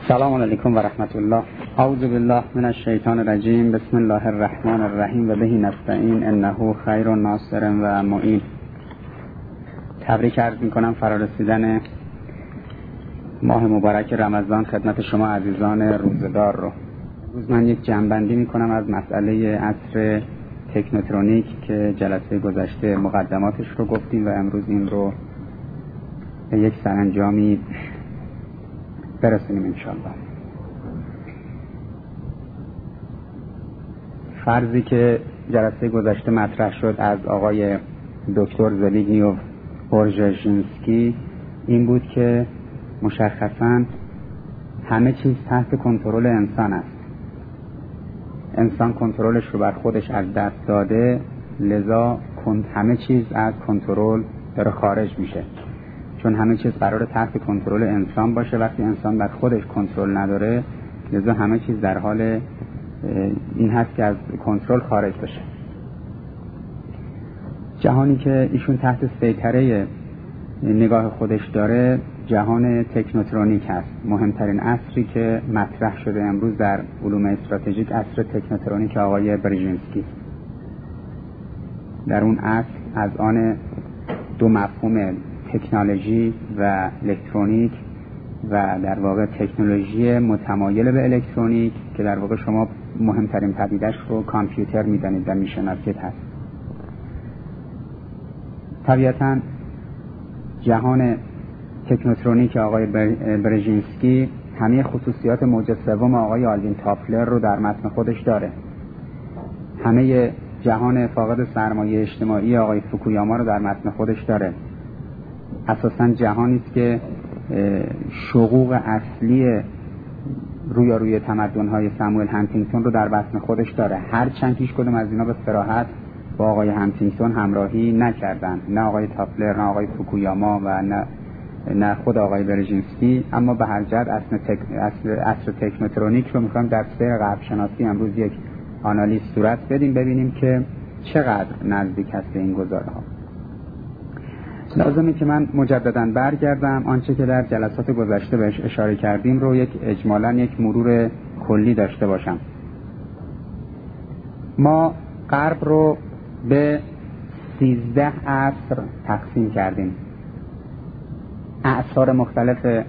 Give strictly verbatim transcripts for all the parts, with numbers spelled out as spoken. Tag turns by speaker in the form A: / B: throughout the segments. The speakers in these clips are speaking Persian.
A: سلام علیکم و رحمت الله. اعوذ بالله من الشیطان الرجیم. بسم الله الرحمن الرحیم و به نستعین انه خیر ناصر و معین. تبریک عرض میکنم فرارسیدن ماه مبارک رمضان خدمت شما عزیزان روزگار رو. امروز من یک جمع‌بندی میکنم از مسئله عصر تکنوترونیک که جلسه گذشته مقدماتش رو گفتیم و امروز این رو به یک سرانجامی برسونیم انشاءالله. فرضی که جلسه گذشته مطرح شد از آقای دکتر زبیگنیو برژینسکی این بود که مشخصاً همه چیز تحت کنترل انسان است. انسان کنترلش رو بر خودش از دست داده، لذا همه چیز از کنترل داره خارج میشه. چون همه چیز قراره تحت کنترل انسان باشه، وقتی انسان بر خودش کنترل نداره لذا همه چیز در حال این هست که از کنترل خارج بشه. جهانی که ایشون تحت سیطره نگاه خودش داره جهان تکنوترونیک هست. مهمترین عصری که مطرح شده امروز در علوم استراتژیک عصر تکنوترونیک آقای برژینسکی. در اون عصر از آن دو مفهوم تکنولوژی و الکترونیک و در واقع تکنولوژی متمایل به الکترونیک که در واقع شما مهمترین پدیدش رو کامپیوتر میدانید و میشناسید هست. طبیعتاً جهان تکنوترونیک آقای برژینسکی همه خصوصیات موج سوم آقای آلوین تافلر رو در متن خودش داره. همه جهان فاقد سرمایه اجتماعی آقای فوکویاما رو در متن خودش داره. اساساً جهانی است که شقوق اصلی رویارویی تمدن‌های ساموئل هانتینگتون رو در بطن خودش داره. هرچند هیچ کدوم از اینا به صراحت با آقای هانتینگتون همراهی نکردن، نه آقای تافلر، نه آقای فوکویاما و نه نه خود آقای برژینسکی، اما به هر جهت اصل تک... اصل اصل تکنوترونیک رو می‌خوایم در سیر قلب شناسی امروز یک آنالیز صورت بدیم، ببینیم که چقدر نزدیک هست این گزاره‌ها. لازمه که من مجدداً برگردم آنچه که در جلسات گذشته بهش اشاره کردیم رو یک اجمالاً یک مرور کلی داشته باشم. ما غرب رو به سیزده عصر تقسیم کردیم. اعصار مختلف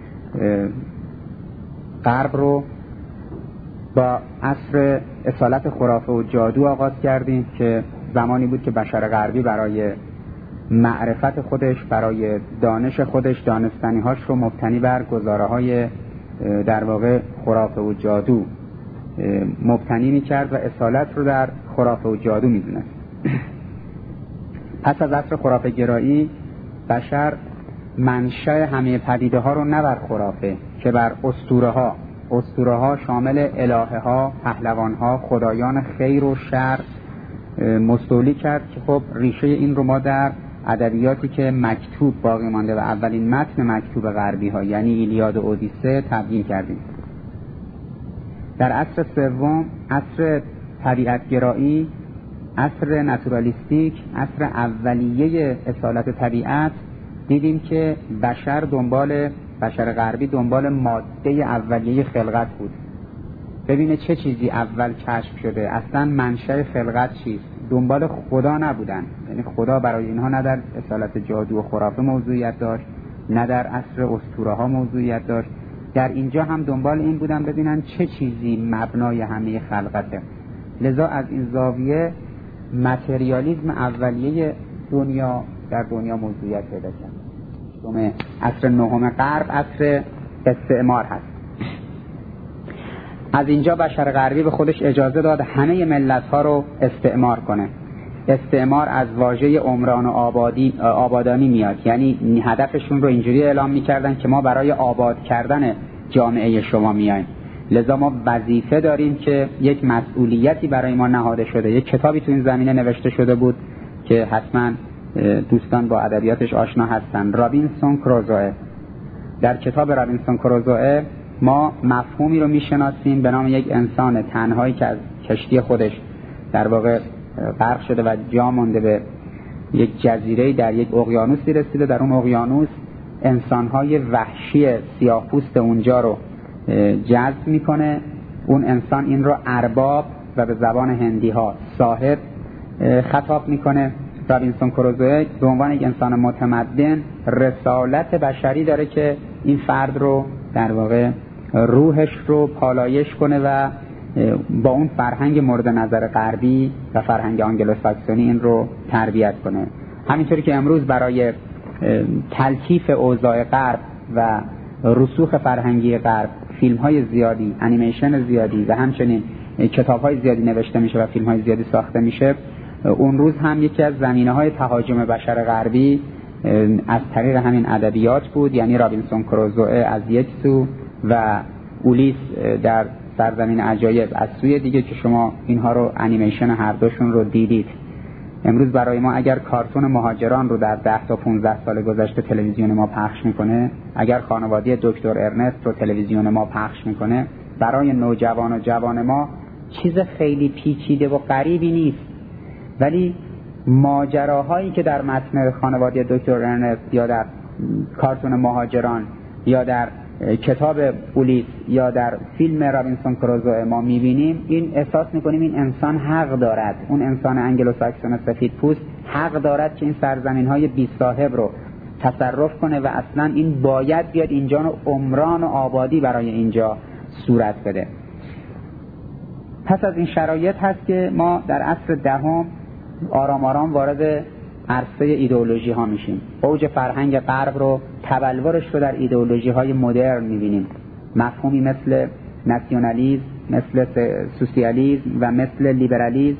A: غرب رو با عصر اصالت خرافه و جادو آغاز کردیم که زمانی بود که بشر غربی برای معرفت خودش، برای دانش خودش، دانستنی‌هاش رو مبتنی بر گزاره‌های در واقع خرافه و جادو مبتنی می‌کرد و اصالت رو در خرافه و جادو می‌دونست. پس از عصر خرافه گرایی بشر منشأ همه پدیده ها رو نه بر خرافه که بر اسطوره ها اسطوره ها شامل الهه ها، پهلوان ها، خدایان خیر و شر مستولی کرد که خب ریشه این رو ما در ادبیاتی که مکتوب باقی مانده و اولین متن مکتوب غربی ها یعنی ایلیاد و اودیسه تبیین کردیم. در عصر سوم عصر طبیعت گرایی، عصر ناتورالیستیک، عصر اولیه اصالت طبیعت، دیدیم که بشر دنبال بشر غربی دنبال ماده اولیه خلقت بود. ببینه چه چیزی اول کشف شده، اصلا منشأ خلقت چیست. دنبال خدا نبودن، یعنی خدا برای اینها نه در اصالت جادو و خرافه موضوعیت داشت، نه در عصر اسطوره ها موضوعیت داشت. در اینجا هم دنبال این بودن ببینن چه چیزی مبنای همه خلقته. لذا از این زاویه متریالیسم اولیه دنیا در دنیا موضوعیت پیدا کرد. دوم عصر نهم غرب عصر استعمار هست. از اینجا بشر غربی به خودش اجازه داد همه ملت ها رو استعمار کنه. استعمار از واژه عمران و آبادی آبادانی میاد، یعنی هدفشون رو اینجوری اعلام میکردن که ما برای آباد کردن جامعه شما میایم. لذا ما وظیفه داریم که یک مسئولیتی برای ما نهاده شده. یک کتابی تو این زمینه نوشته شده بود که حتما دوستان با ادبیاتش آشنا هستن، رابینسون کروزوئه. در کتاب رابینسون کروزوئه ما مفهومی رو میشناسیم به نام یک انسان تنهایی که از کشتی خودش در واقع غرق شده و جا مانده به یک جزیره در یک اقیانوسی رسیده. در اون اقیانوس انسان‌های وحشی سیاه‌پوست اونجا رو جذب میکنه. اون انسان این رو ارباب و به زبان هندی ها صاحب خطاب میکنه. رابینسون کروزوئه به عنوان یک انسان متمدن رسالت بشری داره که این فرد رو در واقع روحش رو پالایش کنه و با اون فرهنگ مورد نظر غربی و فرهنگ آنگلوساکسونی این رو تربیت کنه. همینطوری که امروز برای تلطیف اوضاع غرب و رسوخ فرهنگی غرب فیلم های زیادی، انیمیشن زیادی و همچنین کتاب های زیادی نوشته میشه و فیلم های زیادی ساخته میشه، اون روز هم یکی از زمینه های تهاجم بشر غربی از طریق همین ادبیات بود. یعنی رابینسون کروزوئه از یک سو و اولیس در سرزمین عجایب از سوی دیگه که شما اینها رو انیمیشن هر دوشون رو دیدید. امروز برای ما اگر کارتون مهاجران رو در ده تا پانزده سال گذشته تلویزیون ما پخش میکنه، اگر خانواده دکتر ارنست رو تلویزیون ما پخش میکنه، برای نوجوان و جوان ما چیز خیلی پیچیده و غریبی نیست. ولی ماجراهایی که در متن خانواده دکتر ارنست یا در کارتون مهاجران یا در کتاب اولیس یا در فیلم رابینسون کروزوئه ما میبینیم، این احساس میکنیم این انسان حق دارد، اون انسان انگلوساکسون سفید پوست حق دارد که این سرزمین های بی صاحب رو تصرف کنه و اصلا این باید بیاد اینجا و عمران و آبادی برای اینجا صورت بده. پس از این شرایط هست که ما در عصر دهم آرام آرام وارد عرصه ایدئولوژی ها میشیم. اوج فرهنگ غرب رو، تبلورش رو در ایدئولوژی های مدرن میبینیم. مفهومی مثل ناسیونالیسم، مثل سوسیالیسم و مثل لیبرالیسم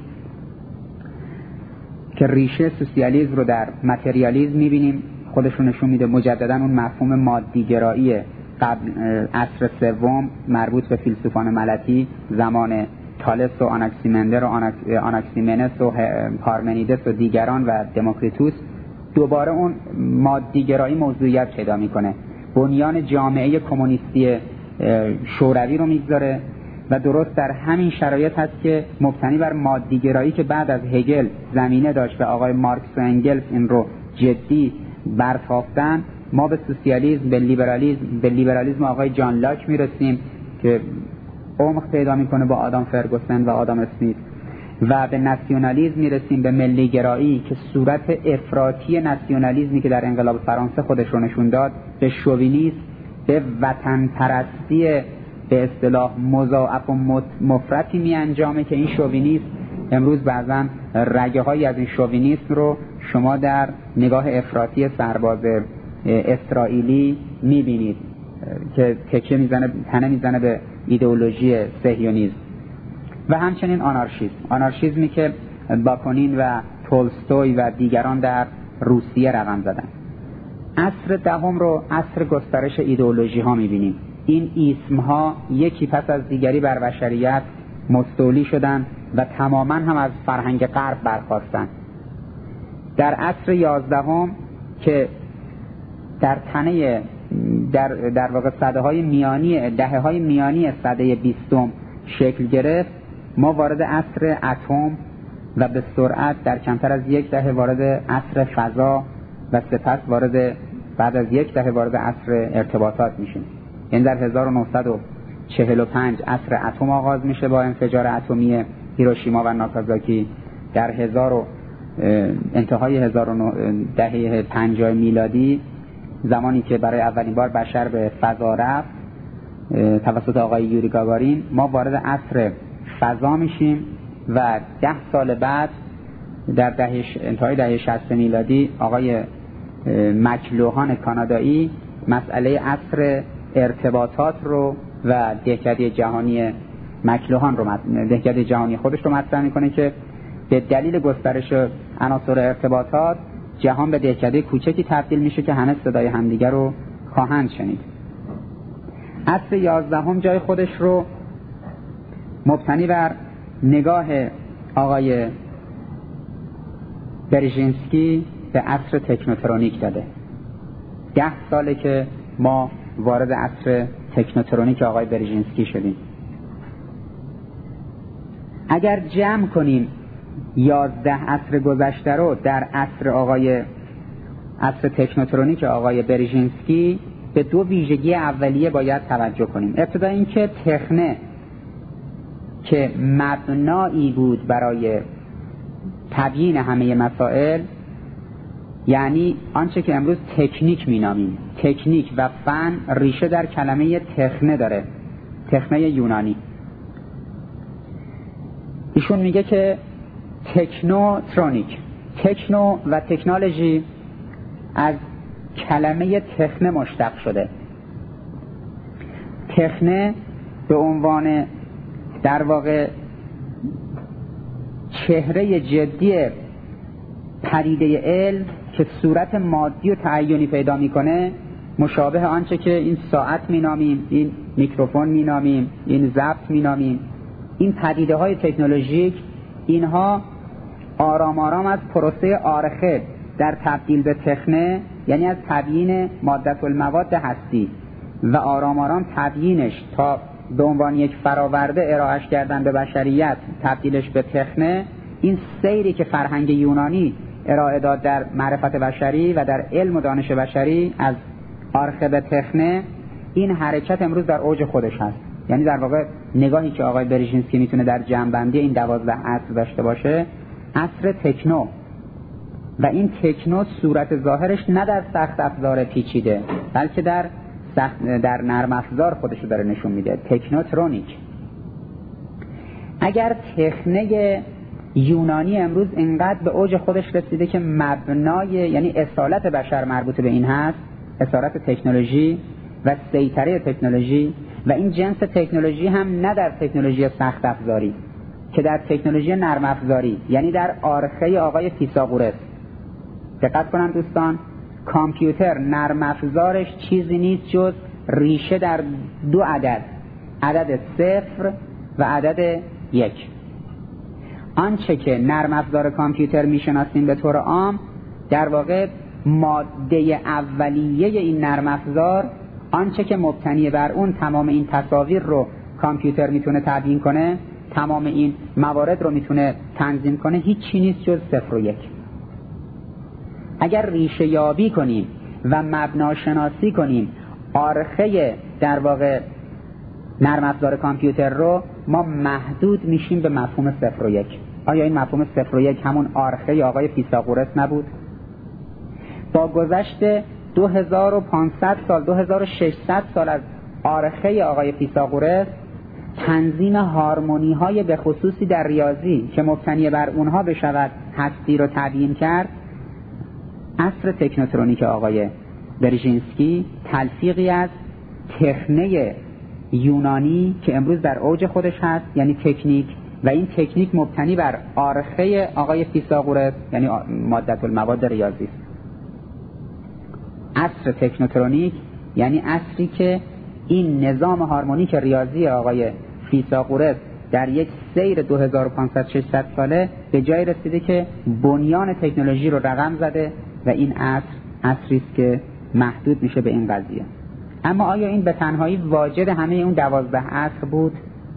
A: که ریشه سوسیالیسم رو در متریالیسم میبینیم خودشون نشون میده. مجددا اون مفهوم مادیگرایی قبل عصر سوم مربوط به فیلسوفان ملتی زمان تالس و آناکسیمندر و آناکسیمنس و پارمنیدس و دیگران و دموکریتوس، دوباره اون مادیگرایی موضوعیت پیدا میکنه. بنیان جامعه کمونیستی شوروی رو میگذاره و درست در همین شرایط هست که مبتنی بر مادیگرایی که بعد از هگل زمینه داشت و آقای مارکس و انگلس این رو جدی برتافتن، ما به سوسیالیسم، به لیبرالیسم، به لیبرالیسم آقای جان لاک میرسیم که عمق پیدا میکنه با آدام فرگوسن و آدام اسمیت، و به ناسیونالیسم میرسیم، به ملی گرایی که صورت افراطی ناسیونالیسمی که در انقلاب فرانسه خودش رو نشون داد، به شووینیسم، به وطن پرستی به اصطلاح مضاعف و مفرطی می انجامه که این شووینیسم امروز بعضا رگه هایی از این شووینیسم رو شما در نگاه افراطی سرباز اسرائیلی میبینید که تکیه میزنه، تنه میزنه به ایدئولوژی صهیونیسم. و همچنین آنارشیسم، آنارشیسمی که باکونین و تولستوی و دیگران در روسیه رقم زدن. عصر دهم رو عصر گسترش ایدئولوژی ها میبینیم. این ایسم ها یکی پس از دیگری بر بشریت مستولی شدن و تماما هم از فرهنگ غرب برخاستن. در عصر یازدهم که در تنه در در واقع سده های میانی دهه های میانی سده بیستم شکل گرفت، ما وارد عصر اتم و به سرعت در کمتر از یک دهه وارد عصر فضا و سپس وارد بعد از یک دهه وارد عصر ارتباطات میشیم. این در هزار و نهصد و چهل و پنج عصر اتم آغاز میشه با انفجار اتمی هیروشیما و ناکازاکی. در هزار و انتهای هزار و دهه پنجاه میلادی، زمانی که برای اولین بار بشر به فضا رفت توسط آقای یوری گاگارین، ما وارد عصر فضا میشیم و ده سال بعد در دهه انتهای دهه شصت میلادی آقای مکلوهان کانادایی مسئله عصر ارتباطات رو و دهکده جهانی مکلوهان رو دهکده جهانی خودش رو مطرح میکنه که به دلیل گسترش عناصر ارتباطات جهان به دهکده کوچکی تبدیل میشه که همه صدای همدیگر رو خواهند شنید. عصر یازدهم جای خودش رو مبتنی بر نگاه آقای برژینسکی به عصر تکنوترونیک داده. ده ساله که ما وارد عصر تکنوترونیک آقای برژینسکی شدیم. اگر جمع کنیم یازده عصر گذشته رو در عصر آقای عصر تکنوترونیک آقای برژینسکی، به دو ویژگی اولیه باید توجه کنیم. ابتدا اینکه تخنه که مبنایی بود برای تبیین همه مسائل، یعنی آنچه که امروز تکنیک مینامیم، تکنیک و فن ریشه در کلمه تخنه داره، تخنه یونانی. ایشون میگه که تکنوترونیک، تکنو و تکنولوژی از کلمه تخنه مشتق شده. تخنه به عنوان در واقع چهره جدی پدیده علم که صورت مادی و تعیینی پیدا میکنه، مشابه آنچه که این ساعت مینامیم، این میکروفون مینامیم، این ضبط مینامیم، این پدیده های تکنولوژیک، اینها آرام آرام از پروسه آرخه در تبدیل به تخنه، یعنی از تبیین مادة المواد هستی و آرام آرام تبیینش تا به عنوان یک فراورده ارائهش کردن به بشریت، تبدیلش به تخنه، این سیری که فرهنگ یونانی ارائه داد در معرفت بشری و در علم و دانش بشری از آرخه به تخنه، این حرکت امروز در اوج خودش هست. یعنی در واقع نگاهی که آقای برژینسکی میتونه در جمع‌بندی این دوازده عصر داشته باشه، عصر تکنو، و این تکنو صورت ظاهرش نه در سخت افزار پیچیده، بلکه در سخت در نرم افزار خودش رو داره نشون میده، تکنوترونیک. اگر تخنه یونانی امروز اینقدر به اوج خودش رسیده که مبنای، یعنی اصالت بشر مربوط به این هست، اصالت تکنولوژی و سیطره تکنولوژی، و این جنس تکنولوژی هم نه در تکنولوژی سخت افزاری که در تکنولوژی نرم افزاری، یعنی در آرخه آقای فیثاغورس. دقت کنن دوستان، کامپیوتر نرم افزارش چیزی نیست جز ریشه در دو عدد، عدد صفر و عدد یک. آنچه که نرم افزار کامپیوتر میشناسیم به طور عام، در واقع ماده اولیه این نرم افزار، آنچه که مبتنی بر اون تمام این تصاویر رو کامپیوتر میتونه تبیین کنه، تمام این موارد رو میتونه تنظیم کنه، هیچی نیست جز صفر و یک. اگر ریشه یابی کنیم و مبنا شناسی کنیم آرخه در واقع نرم افزار کامپیوتر رو، ما محدود میشیم به مفهوم صفر و یک. آیا این مفهوم صفر و یک همون آرخه آقای فیثاغورس نبود؟ با گذشت دو هزار و پانصد سال، دو هزار و ششصد سال از آرخه آقای فیثاغورس، تنظیم هارمونی های به خصوصی در ریاضی که مبتنی بر اونها بشود هستی رو تبیین کرد، عصر تکنوترونیک آقای برژینسکی تلفیقی از تخنه یونانی که امروز در اوج خودش هست، یعنی تکنیک، و این تکنیک مبتنی بر آرخه آقای فیثاغورس، یعنی مادة المواد ریاضی است. عصر تکنوترونیک یعنی عصری که این نظام هارمونیک ریاضی آقای فیثاغورس در یک سیر دو هزار و پانصد ششصد ساله به جای رسیده که بنیان تکنولوژی رو رقم زده، و این عصر عصری است که محدود میشه به این قضیه. اما آیا این به تنهایی واجد همه اون دوازده عصر بود؟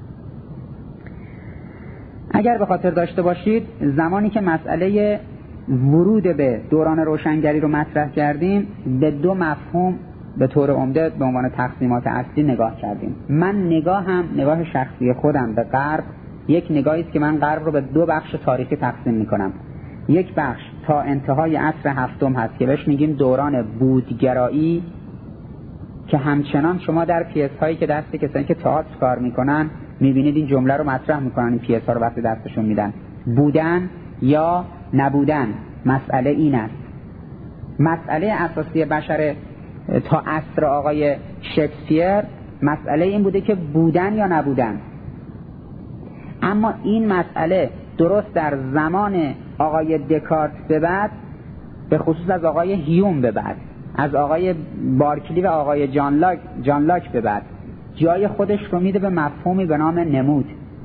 A: اگر به خاطر داشته باشید، زمانی که مسئله ورود به دوران روشنگری رو مطرح کردیم، به دو مفهوم به طور عمده به عنوان تقسیمات اصلی نگاه کردیم. من نگاهم، نگاه شخصی خودم به غرب، یک نگاهی است که من غرب رو به دو بخش تاریخی تقسیم میکنم. یک بخش تا انتهای عصر هفتم هست که بهش میگیم دوران بودگرایی، که همچنان شما در پیس هایی که دست کسانی که تئاتر کار میکنن میبینید این جمله رو مطرح میکنن، این پیس ها رو وقتی دستشون میدن، بودن یا نبودن، مسئله این است. مسئله اساسی بشر تا عصر آقای شکسپیر مسئله این بوده که بودن یا نبودن. اما این مسئله درست در زمان آقای دکارت به بعد، به خصوص از آقای هیوم به بعد، از آقای بارکلی و آقای جان لاک, جان لاک به بعد، جای خودش رو میده به مفهومی به نام نمود.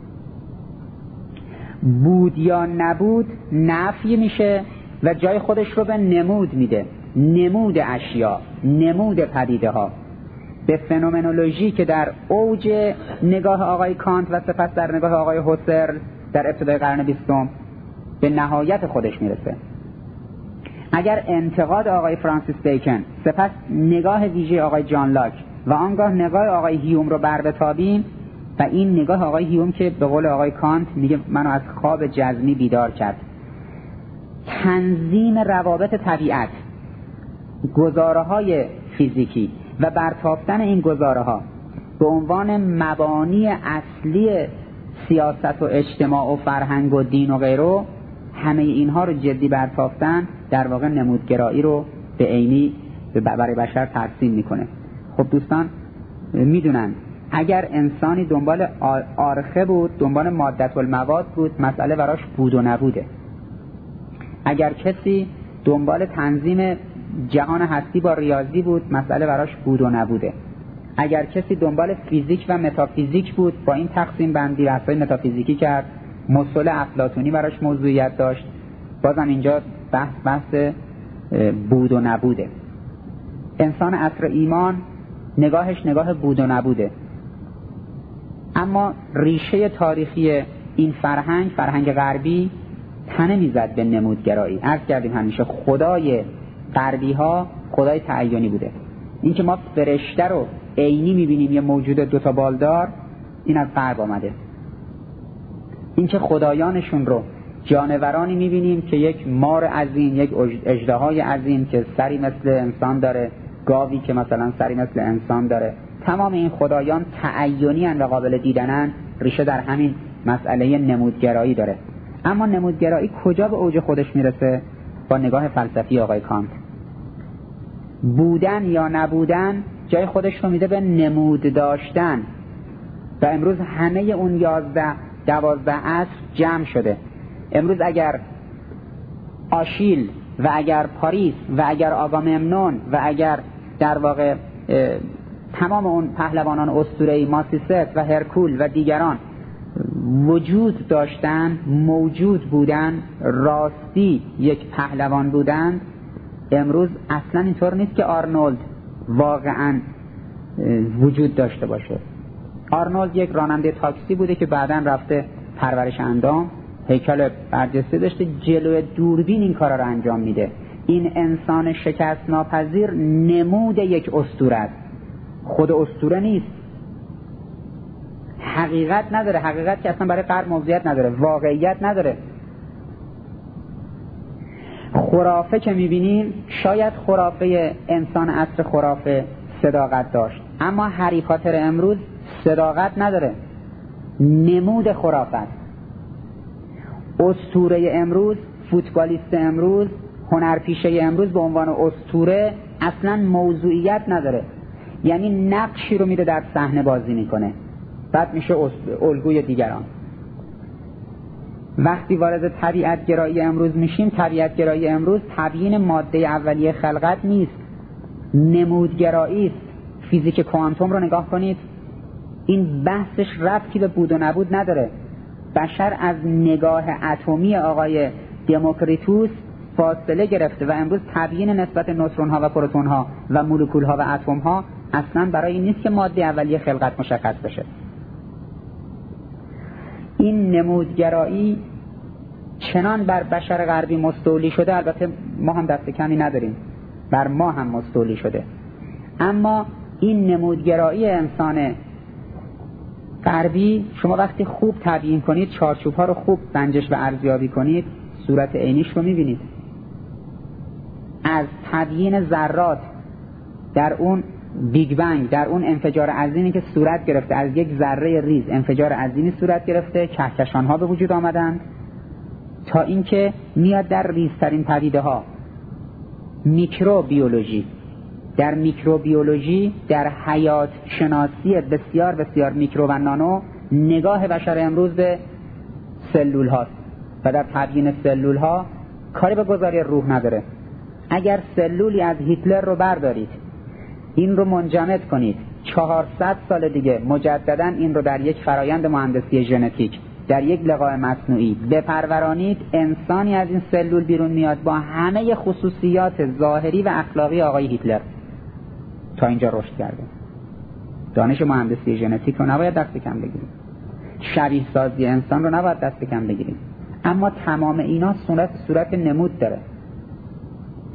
A: بود یا نبود نفی میشه و جای خودش رو به نمود میده، نمود اشیا، نمود پدیده ها. به فنومنولوژی که در اوج نگاه آقای کانت و سپس در نگاه آقای هوسرل در ابتدای قرن بیستم به نهایت خودش میرسه. اگر انتقاد آقای فرانسیس بیکن، سپس نگاه ویژه آقای جان لاک و آنگاه نگاه آقای هیوم رو بر بتابیم و این نگاه آقای هیوم که به قول آقای کانت میگه منو از خواب جزمی بیدار کرد، تنظیم روابط طبیعت، گزاره‌های فیزیکی و برتافتن این گزاره‌ها به عنوان مبانی اصلی سیاست و اجتماع و فرهنگ و دین و غیره، همه اینها رو جدی برتافتن در واقع نمودگرایی رو به عینی برای بشر ترسیم میکنه. خب دوستان میدونن اگر انسانی دنبال آرخه بود، دنبال مادت المواد بود، مسئله براش بود و نبوده. اگر کسی دنبال تنظیم جهان هستی با ریاضی بود، مسئله براش بود و نبوده. اگر کسی دنبال فیزیک و متافیزیک بود، با این تقسیم بندی بحث‌های متافیزیکی کرد، مصول افلاطونی براش موضوعیت داشت، بازم اینجا بحث بحث بود و نبوده. انسان عصر ایمان نگاهش نگاه بود و نبوده. اما ریشه تاریخی این فرهنگ، فرهنگ غربی، تنه میزد به نمودگرایی. عرض کردیم همیشه خدای غربی ها خدای تعیینی بوده. این که ما فرشته رو عینی میبینیم یه موجود دوتا بالدار، این از غرب آمده. این که خدایانشون رو جانورانی میبینیم که یک مار عظیم، یک اژدهای عظیم که سری مثل انسان داره، گاوی که مثلا سری مثل انسان داره، تمام این خدایان تعیینی ان و قابل دیدنن، ریشه در همین مسئله نمودگرایی داره. اما نمودگرایی کجا به اوج خودش میرسه؟ با نگاه فلسفی آقای کانت. بودن یا نبودن جای خودش رو میده به نمود داشتن و امروز همه اون یازده دوازده عصر جمع شده. امروز اگر آشیل و اگر پاریس و اگر آگاممنون و اگر در واقع تمام اون پهلوانان اسطوره‌ای ماسیست و هرکول و دیگران وجود داشتن، موجود بودن، راستی یک پهلوان بودن، امروز اصلا اینطور نیست که آرنولد واقعا وجود داشته باشه. آرنولد یک راننده تاکسی بوده که بعداً رفته پرورش اندام، هیکل برجسته داشته، جلوی دوربین این کارا رو انجام میده. این انسان شکست ناپذیر نمود یک اسطوره است، خود اسطوره نیست، حقیقت نداره، حقیقت که اصلا برای غرب موضوعیت نداره، واقعیت نداره. خرافه که میبینیم، شاید خرافه انسان عصر خرافه صداقت داشت، اما هری پاتر امروز صداقت نداره، نمود خرافه است. اسطوره امروز، فوتبالیست امروز، هنرپیشه امروز به عنوان اسطوره اصلا موضوعیت نداره، یعنی نقشی رو میده در صحنه بازی میکنه، بعد میشه الگوی دیگران. وقتی وارد طبیعت گرایی امروز میشیم، طبیعت گرایی امروز تبیین ماده اولیه خلقت نیست، نمودگرایی است. فیزیک کوانتوم رو نگاه کنید، این بحثش ربطی به بود و نبود نداره. بشر از نگاه اتمی آقای دموکریتوس فاصله گرفته و امروز تبیین نسبت نوترون ها و پروتون ها و مولکول ها و اتم ها اصلا برای این نیست که ماده اولیه خلقت مشخص بشه. این نمودگرایی چنان بر بشر غربی مستولی شده، البته ما هم دست کمی نداریم، بر ما هم مستولی شده، اما این نمودگرایی انسان غربی شما وقتی خوب تبیین کنید، چارچوب ها رو خوب سنجش و ارزیابی کنید، صورت عینیش رو میبینید. از تبیین ذرات در اون بیگ بنگ، در اون انفجار عظیمی که صورت گرفته، از یک ذره ریز انفجار عظیمی صورت گرفته، کهکشان ها به وجود آمدند، تا اینکه میاد در ریزترین پدیده ها، میکروبیولوژی. در میکروبیولوژی، در حیات شناسی بسیار بسیار میکرو و نانو، نگاه بشر امروز به سلول هاست و در تبیین سلول ها کاری به گذاری روح نداره. اگر سلولی از هیتلر رو بردارید، این رو منجمد کنید، چهارصد سال دیگه مجددا این رو در یک فرایند مهندسی ژنتیک، در یک لقاح مصنوعی بپرورانید، انسانی از این سلول بیرون میاد با همه خصوصیات ظاهری و اخلاقی آقای هیتلر. تا اینجا رشد کرده. دانش مهندسی ژنتیک رو نباید دست کم بگیریم، شبیه سازی انسان رو نباید دست کم بگیریم، اما تمام اینا صورت صورت نمود داره.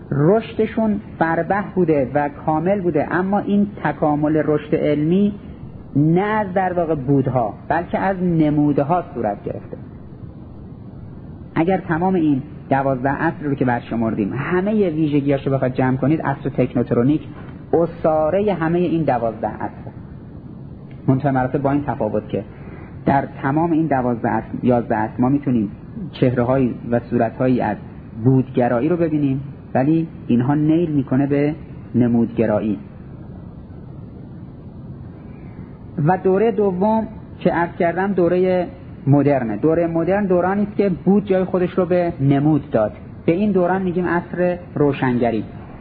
A: رشدشون فربه بوده و کامل بوده، اما این تکامل رشد علمی نه از در واقع بودها بلکه از نمودها صورت گرفته. اگر تمام این دوازده عصر رو که برشمردیم همه ویژگیاشو بخواد جمع کنید، عصر تکنوترونیک اساره همه این دوازده عصر. منتهی مراتب با این تفاوت که در تمام این دوازده عصر یازده عصر ما میتونیم چهره‌هایی و صورت‌هایی از بودگرایی رو ببینیم، ولی اینها نیل میکنه به نمودگرایی. و دوره دوم که عرض کردم دوره مدرنه. دوره مدرن دورانی است که بود جای خودش رو به نمود داد. به این دوران میگیم عصر روشنگری.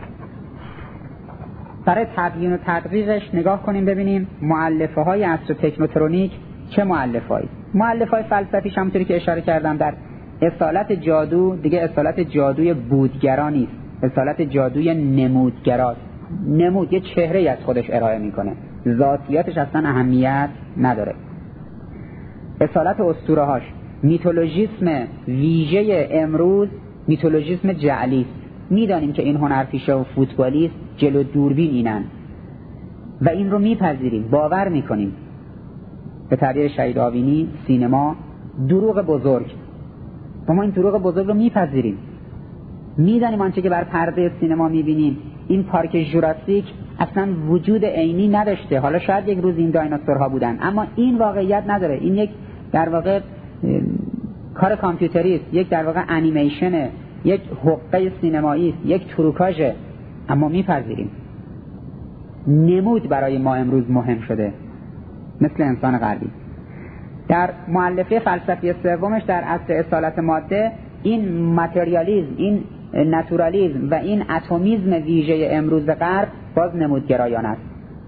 A: برای تبیین و تدقیقش نگاه کنیم ببینیم مؤلفه های عصر تکنوترونیک چه مؤلفه هایی. مؤلفه های فلسفیش همونطوری که اشاره کردم در اصالت جادو دیگه اصالت جادوی بودگرا نیست، اصالت جادوی نمودگراست. نمود یه چهره از خودش ارائه میکنه، ذاتیاتش اصلا اهمیت نداره. اصالت اسطوره هاش میتولوژیسم ویژه امروز میتولوژیسم جعلی است. میدانیم که این هنرپیشه و فوتبالیست جلو دوربین اینن و این رو میپذیریم، باور میکنیم. به تعبیر شهید آوینی سینما دروغ بزرگ، و ما این دروغ بزرگ رو میپذیریم. میدانیم آنچه که بر پرده سینما میبینیم، این پارک ژوراسیک اصلا وجود عینی نداشته. حالا شاید یک روز این دایناسورها بودن، اما این واقعیت نداره. این یک در واقع کار کامپیوتری است، یک در واقع انیمیشنه، یک حقه سینمایی است، یک تروکاژه، اما میپذیریم. نمود برای ما امروز مهم شده، مثل انسان غربی. در مؤلفه فلسفی سومش در عصر اصالت ماده این ماتریالیسم، این ناتورالیسم و این اتمیسم ویژه امروز غرب باز نمودگرایان است.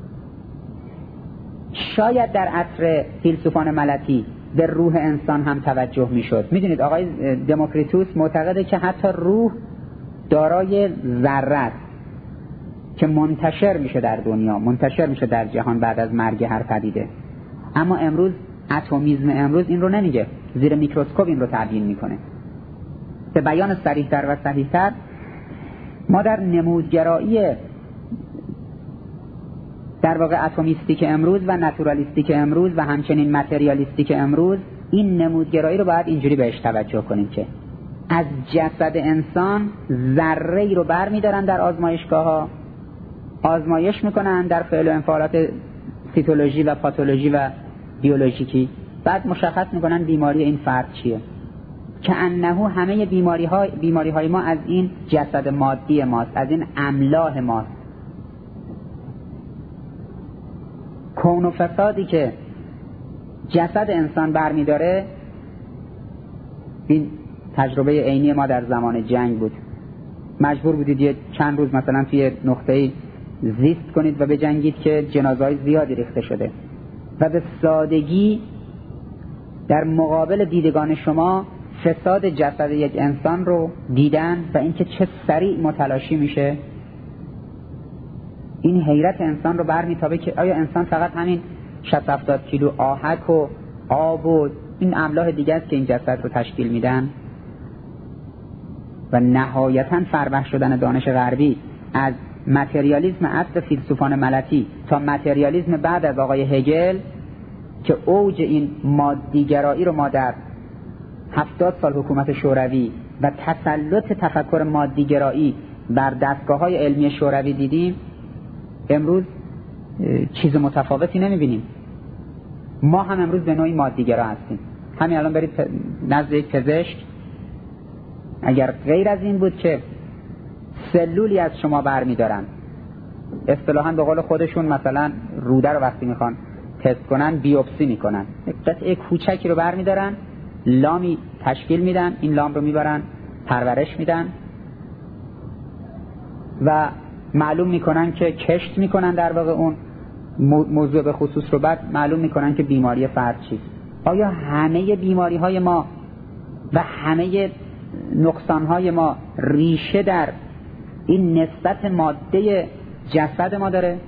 A: شاید در عصر فیلسوفان ملتی به روح انسان هم توجه میشد. میدونید آقای دموکریتوس معتقده که حتی روح دارای ذره است که منتشر میشه در دنیا، منتشر میشه در جهان بعد از مرگ هر پدیده. اما امروز اتمیسم امروز این رو نمیگه، زیر میکروسکوپ این رو تبیین میکنه. به بیان صریح‌تر و صحیح‌تر ما در نمودگرایی در واقع اتمیستیک امروز و ناتورالیستیک امروز و همچنین ماتریالیستیک امروز این نمودگرایی رو باید اینجوری بهش توجه کنیم که از جسد انسان ذره‌ای رو برمی‌دارن در آزمایشگاه‌ها، آزمایش میکنن در فعل و انفعالات سیتولوژی و پاتولوژی و بیولوژیکی، بعد مشخص میکنن بیماری این فرد چیه. که انه همه بیماری های بیماری های ما از این جسد مادی ماست، از این املاح ماست. کون و فسادی که جسد انسان برمیداره، این تجربه عینی ما در زمان جنگ بود. مجبور بودید یه چند روز مثلا توی نقطه‌ای زیست کنید و بجنگید که جنازه‌های زیادی ریخته شده و به سادگی در مقابل دیدگان شما فساد جسد یک انسان رو دیدن و اینکه چه سریع متلاشی میشه. این حیرت انسان رو برمیتابه که آیا انسان فقط همین شصت هفتاد کیلو آهک و آب و این املاح دیگه است که این جسد رو تشکیل میدن؟ و نهایتاً فربه شدن دانش غربی از ماتریالیسم عصر فیلسوفان ملتی تا ماتریالیسم بعد از آقای هگل که اوج این مادیگرایی رو ما در هفتاد سال حکومت شوروی و تسلط تفکر مادیگرایی بر دستگاه‌های علمی شوروی دیدیم، امروز چیز متفاوتی نمی‌بینیم. ما هم امروز به نوعی مادیگرا هستیم. همین الان برید نزد یک پزشک، اگر غیر از این بود که سلولی از شما برمی‌دارن، اصطلاحاً به قول خودشون مثلا روده رو وقتی میخوان تست کنن بیوپسی میکنن، یک قطعه کوچکی رو برمی‌دارن، لامی تشکیل میدن، این لام رو میبرن پرورش میدن و معلوم میکنن که کشت میکنن در واقع اون موضوع به خصوص رو، بعد معلوم میکنن که بیماری فرد چیست. آیا همه بیماری های ما و همه نقصان های ما ریشه در این نسبت ماده جسد ما داره؟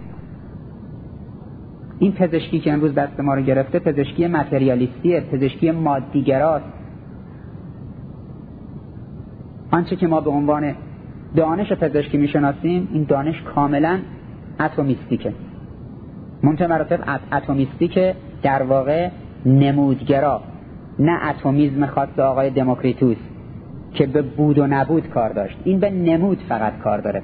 A: این پزشکی که امروز دست ما رو گرفته پزشکی ماتریالیستیه، پزشکی مادیگراست. آنچه که ما به عنوان دانش پزشکی میشناسیم این دانش کاملا اتمیستیکه، منتهی مراتب اتمیستیکه، در واقع نمودگرا، نه اتمیزم خاص آقای دموکریتوس که به بود و نبود کار داشت، این به نمود فقط کار داره.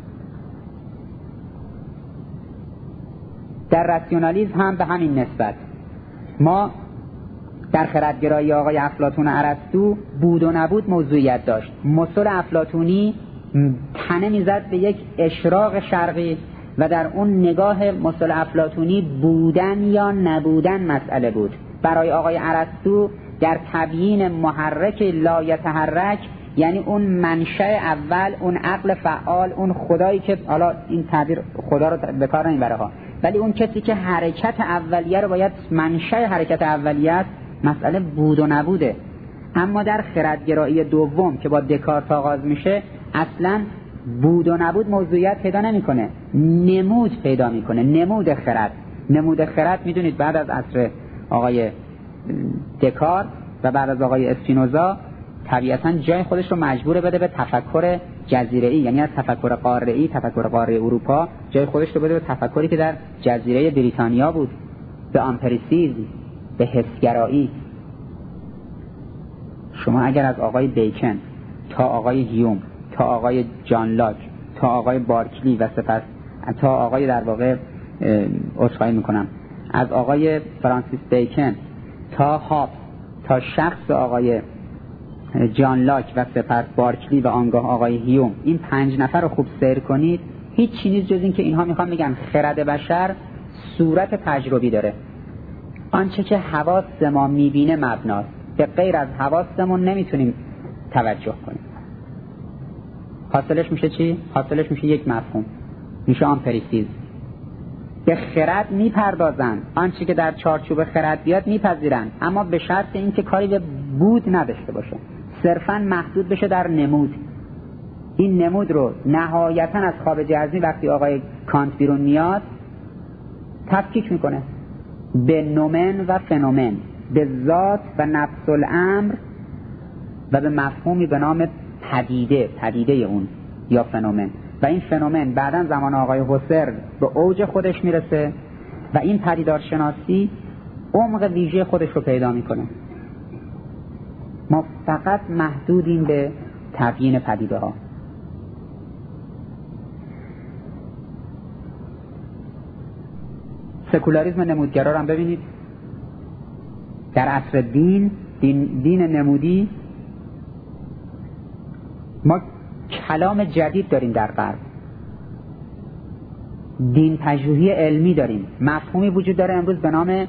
A: در راسیونالیسم هم به همین نسبت. ما در خردگرایی آقای افلاطون ارسطو بود و نبود موضوعیت داشت. مسل افلاطونی تنه میزد به یک اشراق شرقی و در اون نگاه مسل افلاطونی بودن یا نبودن مسئله بود. برای آقای ارسطو در تبیین محرک لا یتحرک، یعنی اون منشأ اول، اون عقل فعال، اون خدایی که حالا این تعبیر خدا رو به کار نمیبره ها، ولی اون کسی که حرکت اولیه رو باید منشأ حرکت اولیه است، مسئله بود و نبوده. اما در خردگرایی دوم که با دکارت آغاز میشه اصلا بود و نبود موضوعیت پیدا نمیکنه، نمود پیدا میکنه، نمود خرد. نمود خرد میدونید بعد از عصر آقای دکارت و بعد از آقای اسپینوزا طبیعتاً جای خودش رو مجبور بده به تفکر جزیره‌ای، یعنی از تفکر قاره‌ای، تفکر قاره اروپا، جای خودش رو بده به تفکری که در جزیره بریتانیا بود، به آمپریسیزم، به حسگرایی. شما اگر از آقای بیکن تا آقای هیوم تا آقای جان لاک تا آقای بارکلی و سپس تا آقای در واقع عذرخواهی میکنم از آقای فرانسیس بیکن تا هابس تا شخص آقای جان لاک و سپس بارکلی و آنگاه آقای هیوم، این پنج نفر رو خوب سیر کنید، هیچ چیزی جز این که اینها میخوان بگن خرد بشر صورت تجربی داره. آنچه که حواس ما میبینه مبناست، به غیر از حواسمون نمیتونیم توجه کنیم. حاصلش میشه چی؟ حاصلش میشه یک مفهوم، میشه آمپریسیزم. به خرد میپردازن، آنچه که در چارچوب خرد بیاد میپذیرن، اما به شرط اینکه کاری به بود نداشته باشه، صرفاً محدود بشه در نمود. این نمود رو نهایتاً از خواب جزمی وقتی آقای کانت بیرون میاد تفکیک میکنه به نومن و فنومن، به ذات و نفس الامر و به مفهومی به نام پدیده، پدیده اون یا فنومن. و این فنومن بعداً زمان آقای هوسر به اوج خودش میرسه و این پدیدارشناسی عمق ویژه خودش رو پیدا میکنه. ما فقط محدودیم به تبیین پدیده ها. سکولاریسم نمودگرا رو هم ببینید. در عصر دین دین, دین نمودی ما کلام جدید داریم، در غرب دین پژوهی علمی داریم، مفهومی وجود داره امروز به نام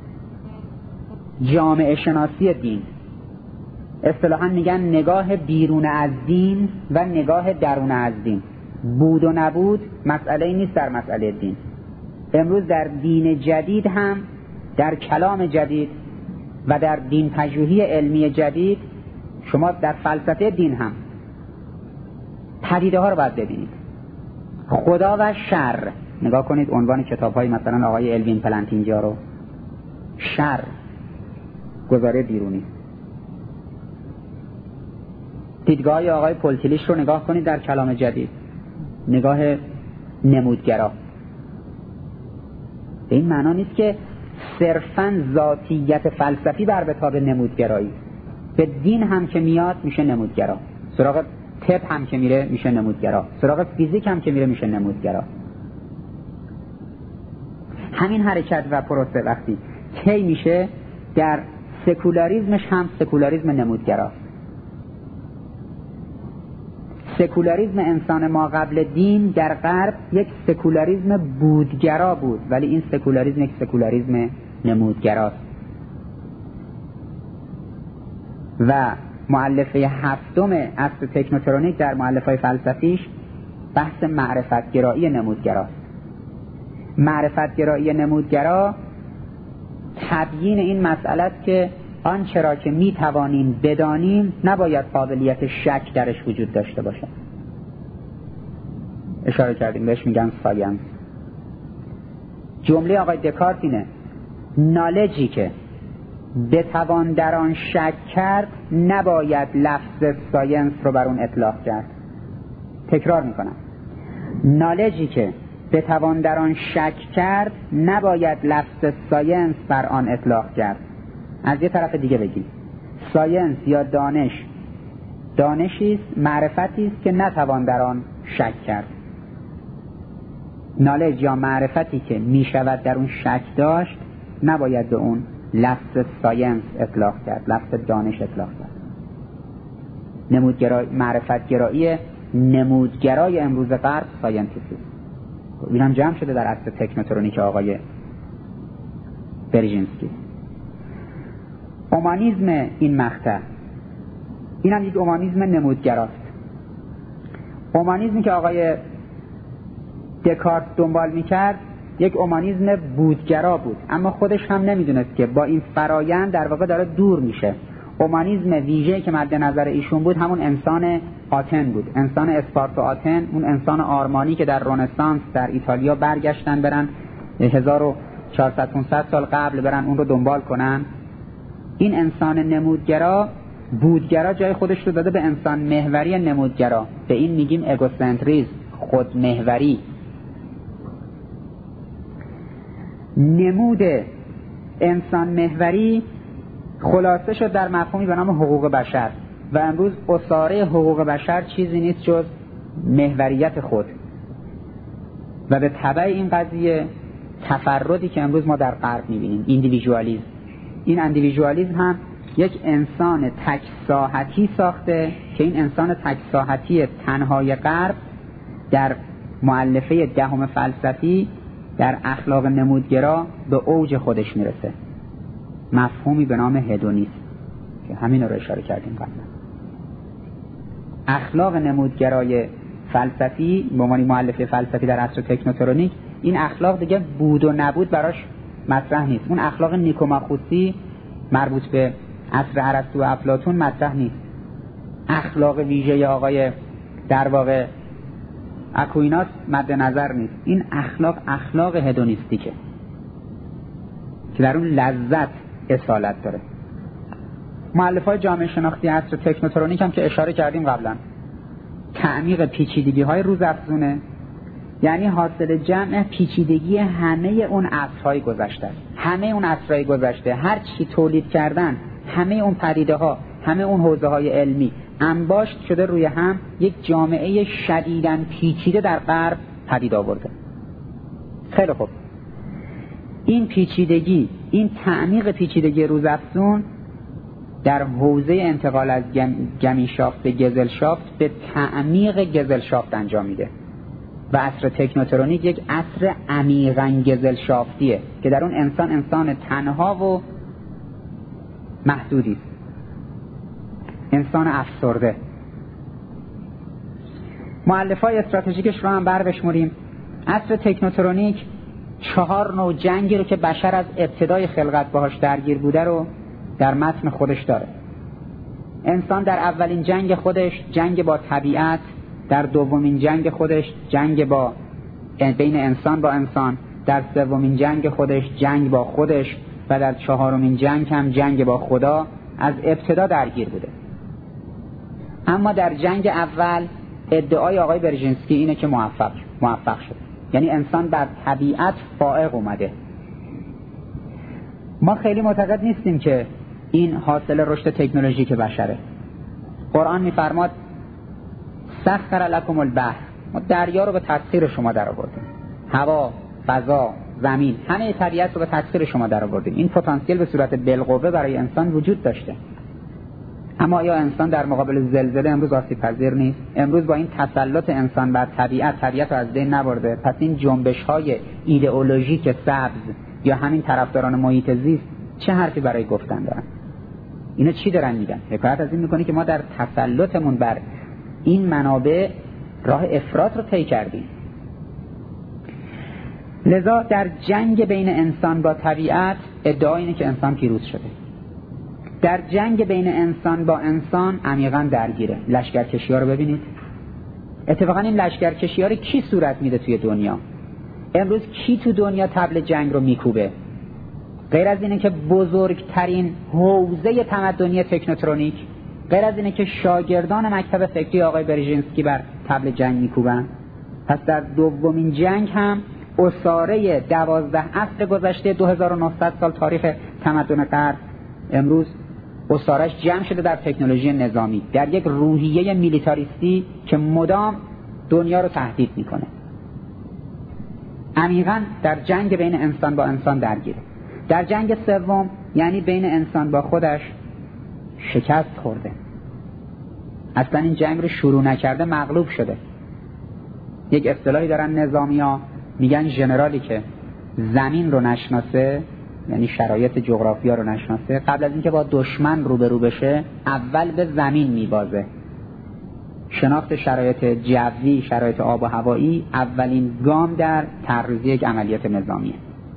A: جامعه شناسی دین. اصطلاحاً میگن نگاه بیرون از دین و نگاه درون از دین. بود و نبود مسئله نیست در مسئله دین. امروز در دین جدید هم، در کلام جدید و در دین پژوهی علمی جدید، شما در فلسفه دین هم پدیده ها رو باید ببینید. خدا و شر، نگاه کنید عنوان کتاب های مثلا آقای الوین پلنتینجا رو، شر، گزاره بیرونی. دیدگاه آقای پولتیلیش رو نگاه کنید در کلام جدید، نگاه نمودگرا. این معنا نیست که صرفاً ذاتیت فلسفی بر بتاب نمودگرایی. به دین هم که میاد میشه نمودگرا، سراغ طب هم که میره میشه نمودگرا، سراغ فیزیک هم که میره میشه نمودگرا. همین حرکت و پروسه وقتی کی میشه، در سکولاریزمش هم سکولاریزم نمودگرا. سکولاریزم انسان ما قبل دین در غرب یک سکولاریزم بودگرا بود، ولی این سکولاریزم یک سکولاریزم نمودگراست. و مؤلفه هفتم اصل تکنوترونیک در مؤلفه‌های فلسفیش بحث معرفتگرایی نمودگراست. معرفتگرایی نمودگرا تبیین این مسئله است که آنچه را که می توانیم بدانیم نباید قابلیت شک درش وجود داشته باشه. اشاره کردیم بهش میگن ساینس. جمله آقای دکارت اینه: نالجی که بتوان در آن شک کرد نباید لفظ ساینس رو بر اون اطلاق کرد. تکرار میکنم، نالجی که بتوان در آن شک کرد نباید لفظ ساینس بر آن اطلاق کرد. از یه طرف دیگه بگیم، ساینس یا دانش دانشی است، معرفتی است که نتوان در آن شک کرد. نالج یا معرفتی که می شود در اون شک داشت نباید به اون لفظ ساینس اطلاق کرد، لفظ دانش اطلاق کرد. نمودگرای معرفت گرایی نمودگرای امروز غرب ساینتیسم، این هم جمع شده در اصل تکنوترونیک آقای برژینسکی. اومانیسم این مقطع، این هم یک اومانیسم نمودگراست. اومانیسمی که آقای دکارت دنبال میکرد یک اومانیسم بودگرا بود، اما خودش هم نمیدونست که با این فرایند در واقع داره دور میشه. اومانیسم ویژه‌ای که مد نظر ایشون بود همون انسان آتن بود، انسان اسپارتا آتن، اون انسان آرمانی که در رنسانس در ایتالیا برگشتن برن هزار و چهارصد پانصد سال قبل برن اون رو دنبال کنن. این انسان نمودگرا بودگرا جای خودش رو داده به انسان محوری نمودگرا، به این میگیم اگوسنتریسم، خود محوری. نمود انسان محوری خلاصه شد در مفهومی به نام حقوق بشر و امروز اساره حقوق بشر چیزی نیست جز محوریت خود و به تبع این قضیه تفردی که امروز ما در غرب میبینیم، ایندیویژوالیسم. این ایندیویژوالیسم هم یک انسان تک ساحتی ساخته که این انسان تک ساحتی تنهای غرب در مؤلفه دهم فلسفی در اخلاق نمودگرا به اوج خودش میرسه، مفهومی به نام هدونیسم که همین رو اشاره کردیم قبلا. اخلاق نمودگرای فلسفی به عنوان مؤلفه فلسفی در عصر تکنوترونیک، این اخلاق دیگه بود و نبود براش مطرح نیست. اون اخلاق نیکوماخوسی مربوط به عصر ارسطو و افلاطون مطرح نیست. اخلاق ویژه آقای در واقع اکویناس مد نظر نیست. این اخلاق اخلاق هدونیستیکه که در اون لذت اصالت داره. مؤلفه‌های جامعه شناختی عصر تکنوترونیک هم که اشاره کردیم قبلا، تعمیق پیچیدگی‌های روزافزونه، یعنی حاصل جمع پیچیدگی همه اون عصرهای گذشته. همه اون عصرهای گذشته هر چی تولید کردن، همه اون پدیده‌ها، همه اون حوزه‌های علمی انباشت شده روی هم، یک جامعه شدیداً پیچیده در غرب پدید آورده. خیلی خوب، این پیچیدگی، این تعمیق پیچیدگی روزافزون در حوزه انتقال از گمینشافت به گزلشافت به تعمیق گزلشافت انجام میده و عصر تکنوترونیک یک عصر عمیقاً گزلشافتیه که در اون انسان انسان تنها و محدودی، انسان افسرده. مؤلفه‌های استراتژیکش رو هم بر بشمریم. عصر تکنوترونیک چهار نوع جنگی رو که بشر از ابتدای خلقت باهاش درگیر بوده رو در متن خودش داره. انسان در اولین جنگ خودش جنگ با طبیعت، در دومین جنگ خودش جنگ با بین انسان با انسان، در سومین جنگ خودش جنگ با خودش و در چهارمین جنگ هم جنگ با خدا از ابتدا درگیر بوده. اما در جنگ اول ادعای آقای برژینسکی اینه که موفق موفق شد، یعنی انسان بر طبیعت فائق اومده. ما خیلی معتقد نیستیم که این حاصل رشد تکنولوژیک بشره. قرآن میفرماد سخر لکم البحر، ما دریا رو به تسخیر شما در آوردیم، هوا، فضا، زمین، همه طبیعت رو به تسخیر شما در آوردیم. این پتانسیل به صورت بالقوه برای انسان وجود داشته. اما آیا انسان در مقابل زلزله امروز آسیب پذیر نیست؟ امروز با این تسلط انسان بر طبیعت، طبیعت رو از بین نبرده. پس این جنبش‌های ایدئولوژیک سبز یا همین طرفداران محیط زیست چه حرفی برای گفتن دارن؟ اینا چی دارن میگن؟ حکایت از این میکنه که ما در تسلطمون بر این منابع راه افراط رو طی کردیم. لذا در جنگ بین انسان با طبیعت ادعا اینه که انسان پیروز شده. در جنگ بین انسان با انسان عمیقاً درگیره. لشکرکشی‌ها رو ببینید. اتفاقاً این لشکرکشی‌ها رو کی صورت میده توی دنیا؟ امروز کی تو دنیا طبل جنگ رو میکوبه؟ غیر از اینه که بزرگترین حوزه تمدنی تکنوترونیک، غیر از اینه که شاگردان مکتب فکری آقای برژینسکی بر طبل جنگ میکوبن. پس در دومین جنگ هم اساره دوازده عصر گذشته دو هزار و نهصد سال تاریخ تمدن غرب امروز اسارش جمع شده در تکنولوژی نظامی، در یک روحیه میلیتاریستی که مدام دنیا رو تهدید میکنه. عمیقاً در جنگ بین انسان با انسان درگیره. در جنگ سوم یعنی بین انسان با خودش شکست خورده. اصلا این جنگ رو شروع نکرده، مغلوب شده. یک اصطلاحی دارن نظامی‌ها، میگن ژنرالی که زمین رو نشناسه، یعنی شرایط جغرافیا رو نشناسه، قبل از اینکه با دشمن روبرو بشه اول به زمین میبازه. شناخت شرایط جوی، شرایط آب و هوایی اولین گام در طراحی یک عملیات نظامیه.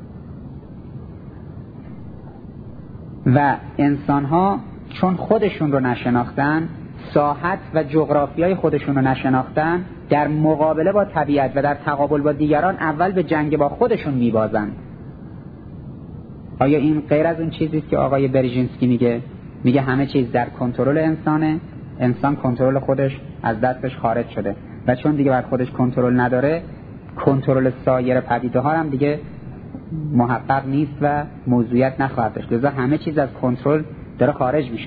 A: و انسان‌ها چون خودشون رو نشناختن، ساحت و جغرافیای خودشون رو نشناختن، در مقابله با طبیعت و در تقابل با دیگران اول به جنگ با خودشون میبازن. آیا این غیر از اون چیزی است که آقای برژینسکی میگه؟ میگه همه چیز در کنترل انسانه، انسان کنترل خودش از دستش خارج شده و چون دیگه بر خودش کنترل نداره، کنترل سایر پدیده‌ها هم دیگه محقق نیست و موضوعیت نخواهد داشت. لذا همه چیز از کنترل داره خارج میشه.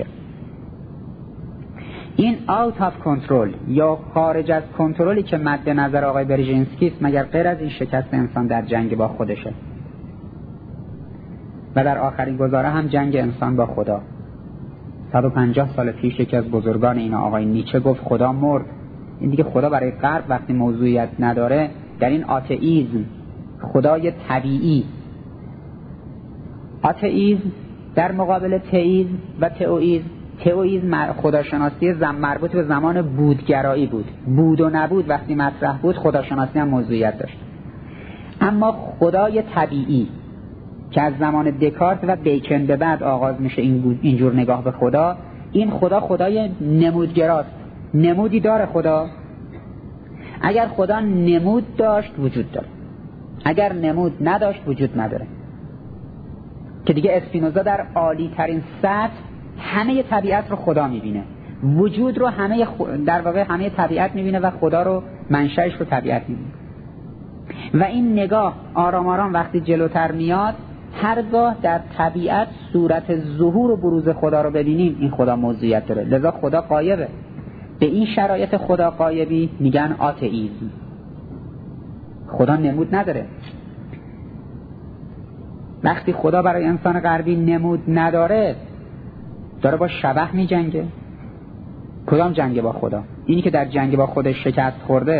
A: این out of control یا خارج از کنترلی که مد نظر آقای برژینسکی است، مگر غیر از این شکست انسان در جنگ با خودشه؟ و در آخرین گزاره هم جنگ انسان با خدا. صد و پنجاه سال پیش یکی از بزرگان اینا آقای نیچه گفت خدا مرد. این دیگه خدا برای غرب وقتی موضوعیت نداره، در این آتئیسم، خدای طبیعی، آتئیسم در مقابل تئیسم و تئوئیسم. تئوئیسم خداشناسی زم مربوط به زمان بودگرایی بود، بود و نبود وقتی مطرح بود خداشناسی هم موضوعیت داشت. اما خدای طبیعی که از زمان دکارت و بیکن به بعد آغاز میشه این اینجور نگاه به خدا، این خدا خدای نمودگراست. نمودی داره خدا؟ اگر خدا نمود داشت وجود داره، اگر نمود نداشت وجود نداره. که دیگه اسپینوزا در عالی ترین سطح همه طبیعت رو خدا میبینه، وجود رو همه خ... در واقع همه طبیعت میبینه و خدا رو منشأش رو طبیعت میبینه. و این نگاه آرام آرام وقتی جلوتر میاد، هرگاه در طبیعت صورت ظهور و بروز خدا رو ببینیم این خدا موضوعیت داره. لذا خدا غایبه. به این شرایط خدا غایبی میگن آتئیسم. خدا نمود نداره. وقتی خدا برای انسان غربی نمود نداره، داره با شبح می جنگه. کدام جنگ با خدا؟ اینی که در جنگ با خودش شکست خورده.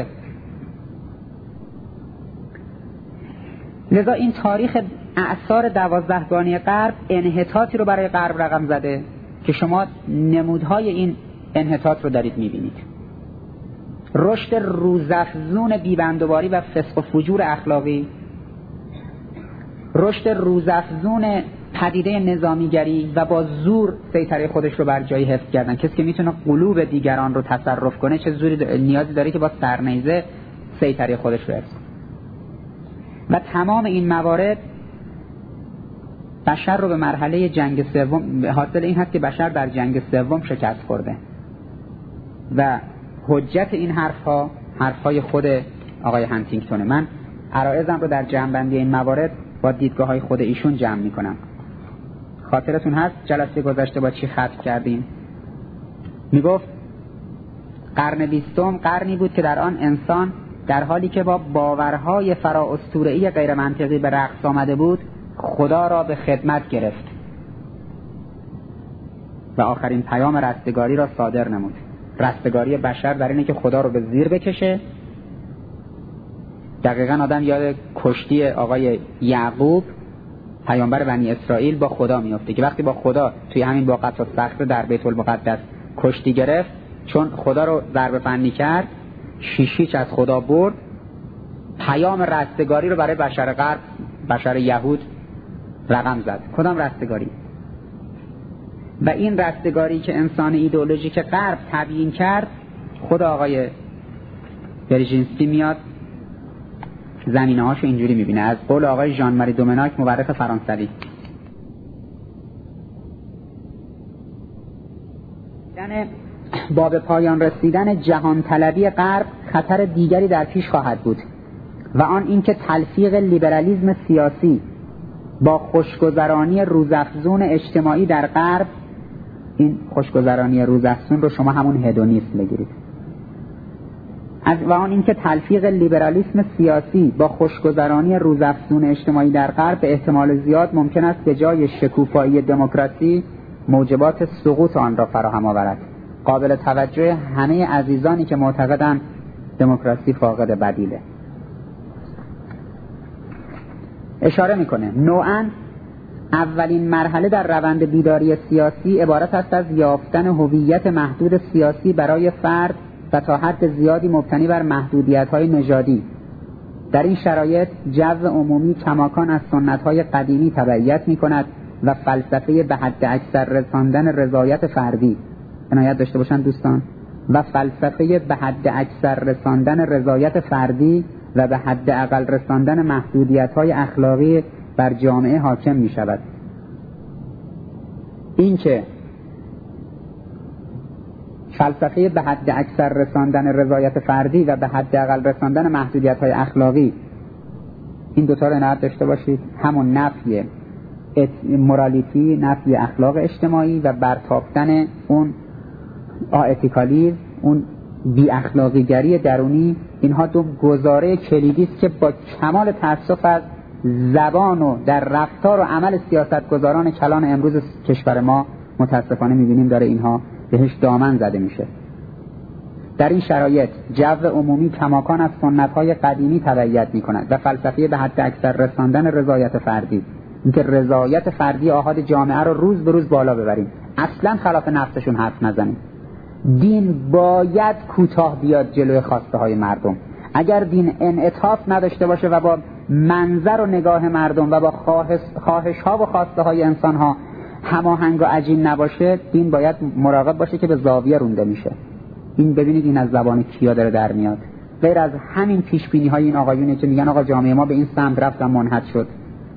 A: لذا این تاریخ اعصار دوازدهگانی غرب انحطاطی رو برای غرب رقم زده که شما نمودهای این انحطاط رو دارید می بینید. رشد روزافزون بیبندوباری و فسق و فجور اخلاقی، رشد روزافزون پدیده نظامیگری و با زور سیطره خودش رو بر جایی حفظ کردن. کسی که میتونه قلوب دیگران رو تصرف کنه چه زوری نیازی داره که با سرنیزه سیطره خودش رو حفظ کنه. و تمام این موارد بشر رو به مرحله جنگ سوم، حاصل این هست که بشر در جنگ سوم شکست خورده. و حجت این حرف‌ها حرف‌های خود آقای هانتینگتونه. من عرایضم رو در جمع‌بندی این موارد با دیدگاه‌های خود ایشون جمع می‌کنم. خاطرتون هست جلسه گذشته با چی ختم کردیم؟ میگفت قرن بیستم قرنی بود که در آن انسان در حالی که با باورهای فرا اسطوره‌ای غیر منطقی به رقص آمده بود، خدا را به خدمت گرفت و آخرین پیام رستگاری را صادر نمود. رستگاری بشر در اینه که خدا رو به زیر بکشه. دقیقاً آدم یاد کشتی آقای یعقوب پیامبر بنی اسرائیل با خدا میفته که وقتی با خدا توی همین باقت و صخره در بیت المقدس کشتی گرفت، چون خدا رو ضربه فنی کرد، شیشیچ از خدا برد، پیام رستگاری رو برای بشر غرب، بشر یهود رقم زد. کدام رستگاری؟ و این رستگاری که انسان ایدئولوژیک غرب تبیین کرد، خود آقای برژینسکی میاد زمینه هاشو اینجوری میبینه. از قول آقای ژان ماری دومناک مورخ فرانسوی، یعنی با به پایان رسیدن جهان طلبی غرب خطر دیگری در پیش خواهد بود و آن اینکه تلفیق لیبرالیسم سیاسی با خوشگذرانی روزافزون اجتماعی در غرب، این خوشگذرانی روزافزون رو شما همون هدونیسم بگیرید، از و آن اینکه تلفیق لیبرالیسم سیاسی با خوشگذرانی روزافزون اجتماعی در غرب به احتمال زیاد ممکن است به جای شکوفایی دموکراسی موجبات سقوط آن را فراهم آورد. قابل توجه همه عزیزانی که معتقدند دموکراسی فاقد بدیله. اشاره میکنه نوعاً اولین مرحله در روند بیداری سیاسی عبارت است از یافتن هویت محدود سیاسی برای فرد و تا حد زیادی مبتنی بر محدودیت‌های نژادی. در این شرایط جو عمومی کماکان از سنت‌های قدیمی تبعیت می‌کند و فلسفه به حد اکثر رساندن رضایت فردی، عنایت داشته باشند دوستان، و فلسفه به حد اکثر رساندن رضایت فردی و به حد اقل رساندن محدودیت‌های اخلاقی بر جامعه حاکم می‌شود. این که فلسفه به حد اکثر رساندن رضایت فردی و به حد اقل رساندن محدودیت‌های اخلاقی، این دوتا رو عنایت داشته باشید، همون نفی مورالیتی، نفی اخلاق اجتماعی و برتافتن اون آتیکالیزم، اون بی اخلاقیگری درونی، اینها دو گزاره کلیدی است که با کمال تأسف از زبان و در رفتار و عمل سیاستگزاران کلان امروز کشور ما متاسفانه می‌بینیم داره اینها بهش دامن زده میشه. در این شرایط جو عمومی کماکان از سنت‌های قدیمی تبعیت می‌کند و فلسفه به حد اکثر رساندن رضایت فردی، اینکه رضایت فردی آحاد جامعه رو روز به روز بالا ببریم، اصلا خلاف نفسشون حرف نزنیم. دین باید کوتاه بیاد جلوی خواسته های مردم. اگر دین انعطاف نداشته باشه و با منظر و نگاه مردم و با خواهش ها و خواسته های انسان ها هماهنگ و عجین نباشه، دین باید مراقب باشه که به زاویه رونده میشه. این ببینید این از زبان کیا داره در میاد، غیر از همین پیش بینی های این آقایونی که میگن آقا جامعه ما به این سمت رفت و منحط شد.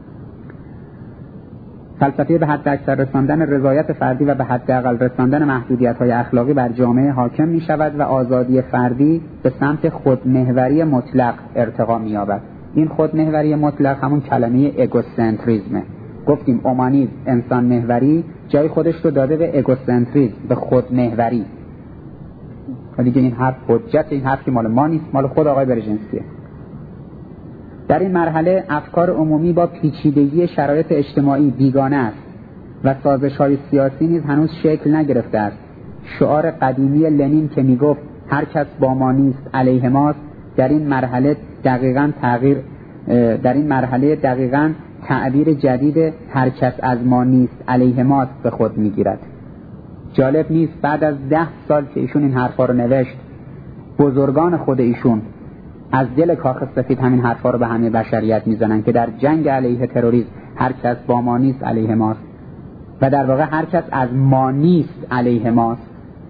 A: فلسفه به حد اکثر رساندن رضایت فردی و به حد اقل رساندن محدودیت‌های اخلاقی بر جامعه حاکم می‌شود و آزادی فردی به سمت خودمحوری مطلق ارتقا می‌یابد. این خودمحوری مطلق همون کلمه اگوسنتریزمه. گفتیم اومانیسم، انسان محوری، جای خودش رو داده به اگوسنتریزم، به خودمحوری. دیگه این حرف حجت، این حرف که مال ما نیست، مال خود آقای برژنسکیه. در این مرحله افکار عمومی با پیچیدگی شرایط اجتماعی بیگانه است و سازش‌های سیاسی نیز هنوز شکل نگرفته است. شعار قدیمی لنین که میگفت هر کس با ما نیست علیه ماست، در این مرحله دقیقاً تغییر در این مرحله دقیقاً تعبیر جدید هر کس از ما نیست علیه ماست به خود میگیرد. جالب نیست بعد از ده سال که ایشون این حرفا رو نوشت، بزرگان خود ایشون از دل کاخ سفید همین حرفا رو به همه بشریت میزنن که در جنگ علیه تروریسم هر کس با ما نیست علیه ماست و در واقع هر کس از ما نیست علیه ماست.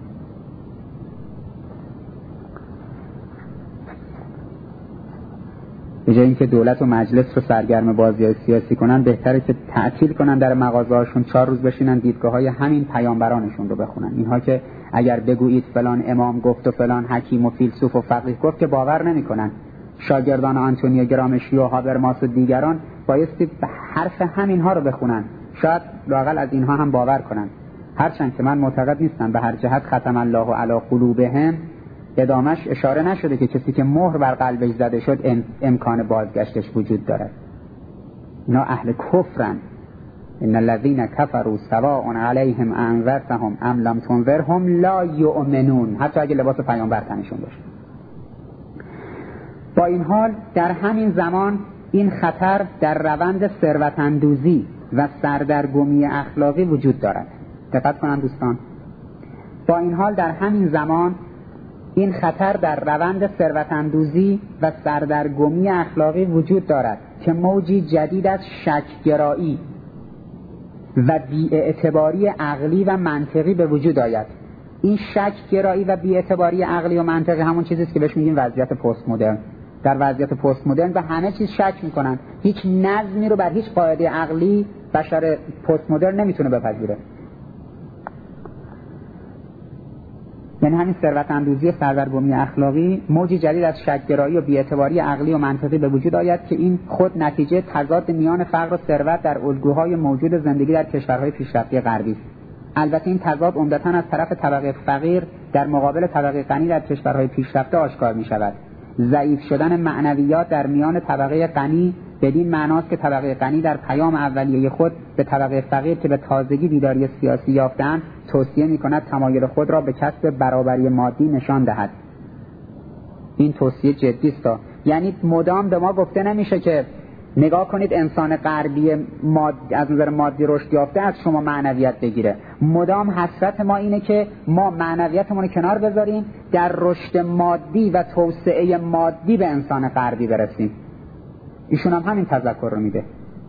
A: به جای اینکه دولت و مجلس رو سرگرم بازی‌های سیاسی کنن، بهتره که تعطیل کنن در مغازه‌هاشون، چهار روز بشینن دیدگاه‌های همین پیامبرانشون رو بخونن. اینها که اگر بگویید فلان امام گفت و فلان حکیم و فیلسوف و فقیه گفت که باور نمی‌کنن. شاگردان آنتونیو گرامشی و هابرماس و دیگران بایستی به حرف همینها رو بخونن، شاید لااقل از اینها هم باور کنن. هرچند که من معتقد نیستم به هر جهت ختم الله علی قلوبهم ادامش اشاره نشده که کسی که مهر بر قلبش زده شد ام، امکان بازگشتش وجود دارد. اینا اهل کفرن. ان الذين كفروا سواء عليهم انذرتهم ام لم تنذرهم لا يؤمنون، حتی اگه لباس پیامبر تنشون باشه. با این حال در همین زمان این خطر در روند ثروت‌اندوزی و سردرگمی اخلاقی وجود دارد. دقت کنن دوستان. با این حال در همین زمان این خطر در روند ثروت‌اندوزی و سردرگمی اخلاقی وجود دارد که موجی جدید از شک‌گرایی و بی‌اعتباری عقلی و منطقی به وجود آید. این شک‌گرایی و بی‌اعتباری عقلی و منطقی همون چیزی است که بهش میگیم وضعیت پست مدرن. در وضعیت پست مدرن به همه چیز شک میکنن، هیچ نظمی رو بر هیچ قاعده عقلی بشر پست مدرن نمیتونه بپذیره. یعنی همین ثروت اندوزی و سردرگمی اخلاقی موجی جدید از شک‌گرایی و بی‌اعتباری عقلی و منطقی به وجود آید که این خود نتیجه تضاد میان فقر و ثروت در الگوهای موجود زندگی در کشورهای پیشرفته غربی است. البته این تضاد عمدتاً از طرف طبقه فقیر در مقابل طبقه غنی در کشورهای پیشرفته آشکار می شود. ضعیف شدن معنویات در میان طبقه غنی بدین معناست که طبقه غنی در پیام اولیه خود به طبقه فقیر که به تازگی بیداری سیاسی یافتند توصیه می‌کند تمایل خود را به کسب برابری مادی نشان دهد. این توصیه جدی است. یعنی مدام به ما گفته نمیشه که نگاه کنید انسان غربی ماد... از نظر مادی رشد یافته از شما معنویت بگیره. مدام حسرت ما اینه که ما معنویتمون رو کنار بذاریم، در رشد مادی و توسعه مادی به انسان غربی برسیم. ایشون هم همین تذکر رو میده.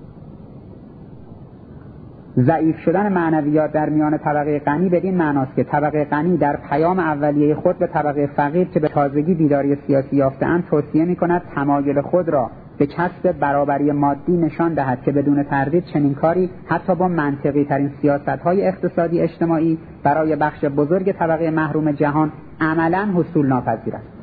A: ضعیف شدن معنویات در میان طبقه غنی بدین معناست که طبقه غنی در پیام اولیه خود به طبقه فقیر که به تازگی بیداری سیاسی یافته‌اند توصیه می‌کند تمایل خود را به کسب برابری مادی نشان دهد که بدون تردید چنین کاری حتی با منطقی ترین سیاست‌های اقتصادی اجتماعی برای بخش بزرگ طبقه محروم جهان عملاً حصول ناپذیر است.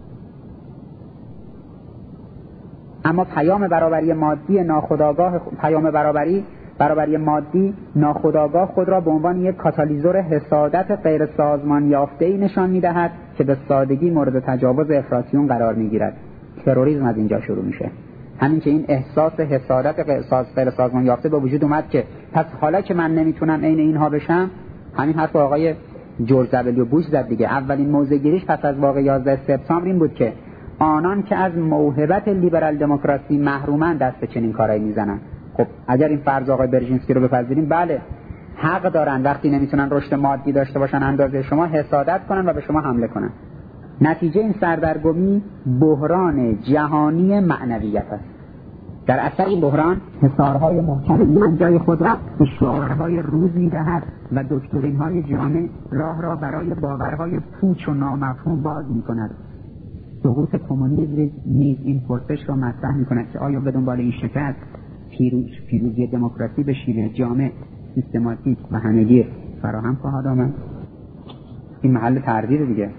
A: اما پیام برابری مادی ناخودآگاه پیام برابری برابری مادی ناخودآگاه خود را به عنوان یک کاتالیزور حسادت غیر سازمان یافته‌ای نشان می‌دهد که به سادگی مورد تجاوز افراطیون قرار می‌گیرد. تروریسم از اینجا شروع میشه. همین که این احساس حسادت غیر سازمان یافته به وجود اومد که پس حالا که من نمیتونم عین اینها بشم، همین حرف آقای جورج دبلیو بوش زد دیگه. اولین موضع‌گیریش پس از واقعه یازده سپتامبر این بود که آنان که از موهبت لیبرال دموکراسی محرومن دست به چنین کارایی میزنن. خب اگر این فرض آقای برژینسکی رو بپذیریم، بله حق دارن وقتی نمیتونن رشد مادی داشته باشن اندازه شما حسادت کنن و به شما حمله کنن. نتیجه این سردرگمی بحران جهانی معنویت است. در اثر این بحران حصارهای محکم جای خود را به شعارهای روز می‌دهد و دکترین‌های جامع راه را برای باورهای پوچ و نامفهوم باز می‌کند. سقوط کمونیسم نیز این پرسش را مطرح می‌کند که آیا به دنبال این شکست پیروز پیروزی دموکراسی به شیوه جامع، سیستماتیک و همگیر فراهم خواهد آمد؟ این محل تردید دیگه.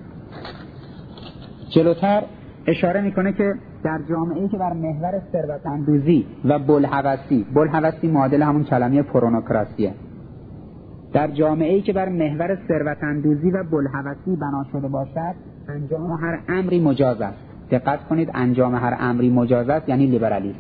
A: جلوتر اشاره میکنه که در جامعه‌ای که بر محور ثروت‌اندوزی و بلهوسی، بلهوسی معادل همون کلمه پرونوکراسیه، در جامعه‌ای که بر محور ثروت‌اندوزی و بلهوسی بنا شده باشد، انجام هر امری مجاز است. دقت کنید، انجام هر امری مجاز است یعنی لیبرالیسم.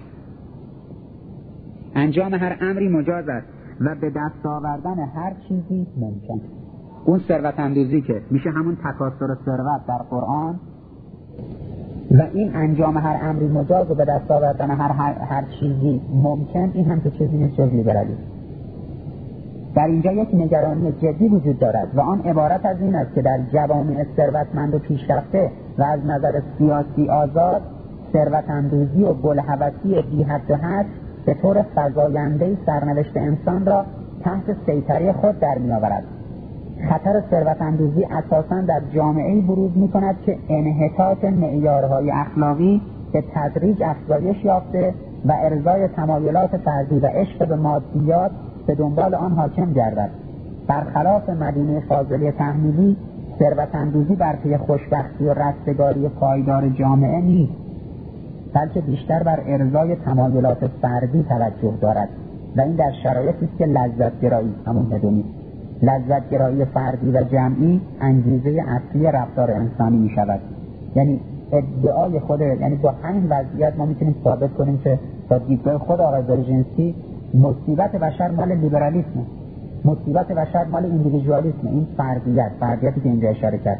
A: انجام هر امری مجاز است و به دست آوردن هر چیزی ممکن. اون ثروت‌اندوزی که میشه همون تکاثر ثروت در قرآن و این انجام هر امری مجاز و به دست آوردن هر, هر هر چیزی ممکن، این هم که چیزی نیست جز لیبرالیسم. در اینجا یک نگرانی جدی وجود دارد و آن عبارت از این است که در جوامع ثروتمند و پیشرفته و از نظر سیاسی آزاد، ثروت‌اندوزی و بلهوسی بی حد و حد به طور فزاینده سرنوشت انسان را تحت سیطره خود در می‌آورد. خطر ثروت‌اندوزی اساساً در جامعه‌ای بروز می‌کند که انحطاط معیارهای اخلاقی به تدریج افزایش یافته و ارضای تمایلات فردی و عشق به مادیات به دنبال آن حاکم گردد. برخلاف مدینه فاضله تحمیلی، ثروت‌اندوزی بر پی خوشبختی و رستگاری پایدار جامعه نیست، بلکه بیشتر بر ارضای تمایلات فردی توجه دارد و این در شرایطی است که لذت‌گرایی همون هدونی لذت‌گرایی فردی و جمعی انگیزه اصلی رفتار انسانی می شود. یعنی ادعای خود، یعنی با همین وضعیت ما میتونیم ثابت کنیم که با دیدگاه خود آقای برژینسکی مصیبت بشر مال لیبرالیسم، مصیبت بشر مال ایندیویدوالیسم، این فردیت فردیتی که اینجا اشاره کرد.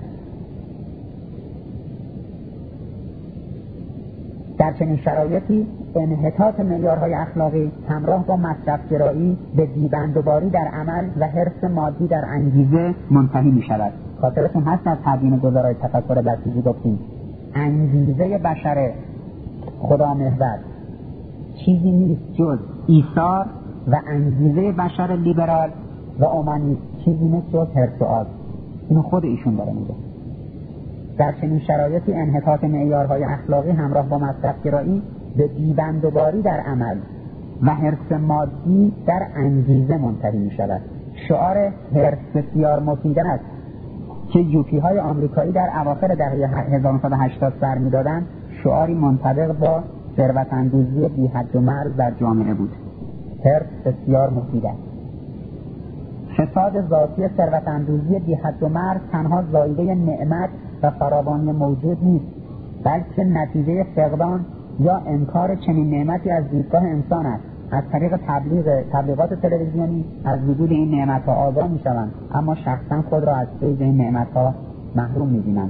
A: در چنین شرایطی انحطاط معیارهای اخلاقی همراه با مصرف‌گرایی به دیبندوباری در عمل و حرص مادی در انگیزه منتهی می شود. خاطرتون هست از تدوین گذارای تفکر بسیجی گفتیم انگیزه بشر خدا محور چیزی نیست جز ایثار و انگیزه بشر لیبرال و اومانیست چیزی نیست جز حرص و آز. اینو خود ایشون داره میگه. در چنین شرایطی انحطاط معیارهای اخلاقی همراه با مصرف‌گرایی به دیبندوباری در عمل و حرص مادی در انگیزه منتهی می شود. شعار حرص بسیار مفید است که یوپی های آمریکایی در اواخر دهه هزار و نهصد و هشتاد سر می‌دادند شعاری منطبق با ثروت اندوزی بی حد و مرز در جامعه بود. حرص بسیار مفید است. فساد ذاتی ثروت اندوزی بی حد و مرز تنها زایده نعمت و فراوانی موجود نیست، بلکه نتیجه فقدان یا انکار چنین نعمتی از دیدگاه انسان است. از طریق تبلیغ تبلیغات تلویزیونی از وجود این نعمت‌ها آگاه می‌شوند، اما شخصا خود را از فیض این نعمت‌ها محروم می‌بینند.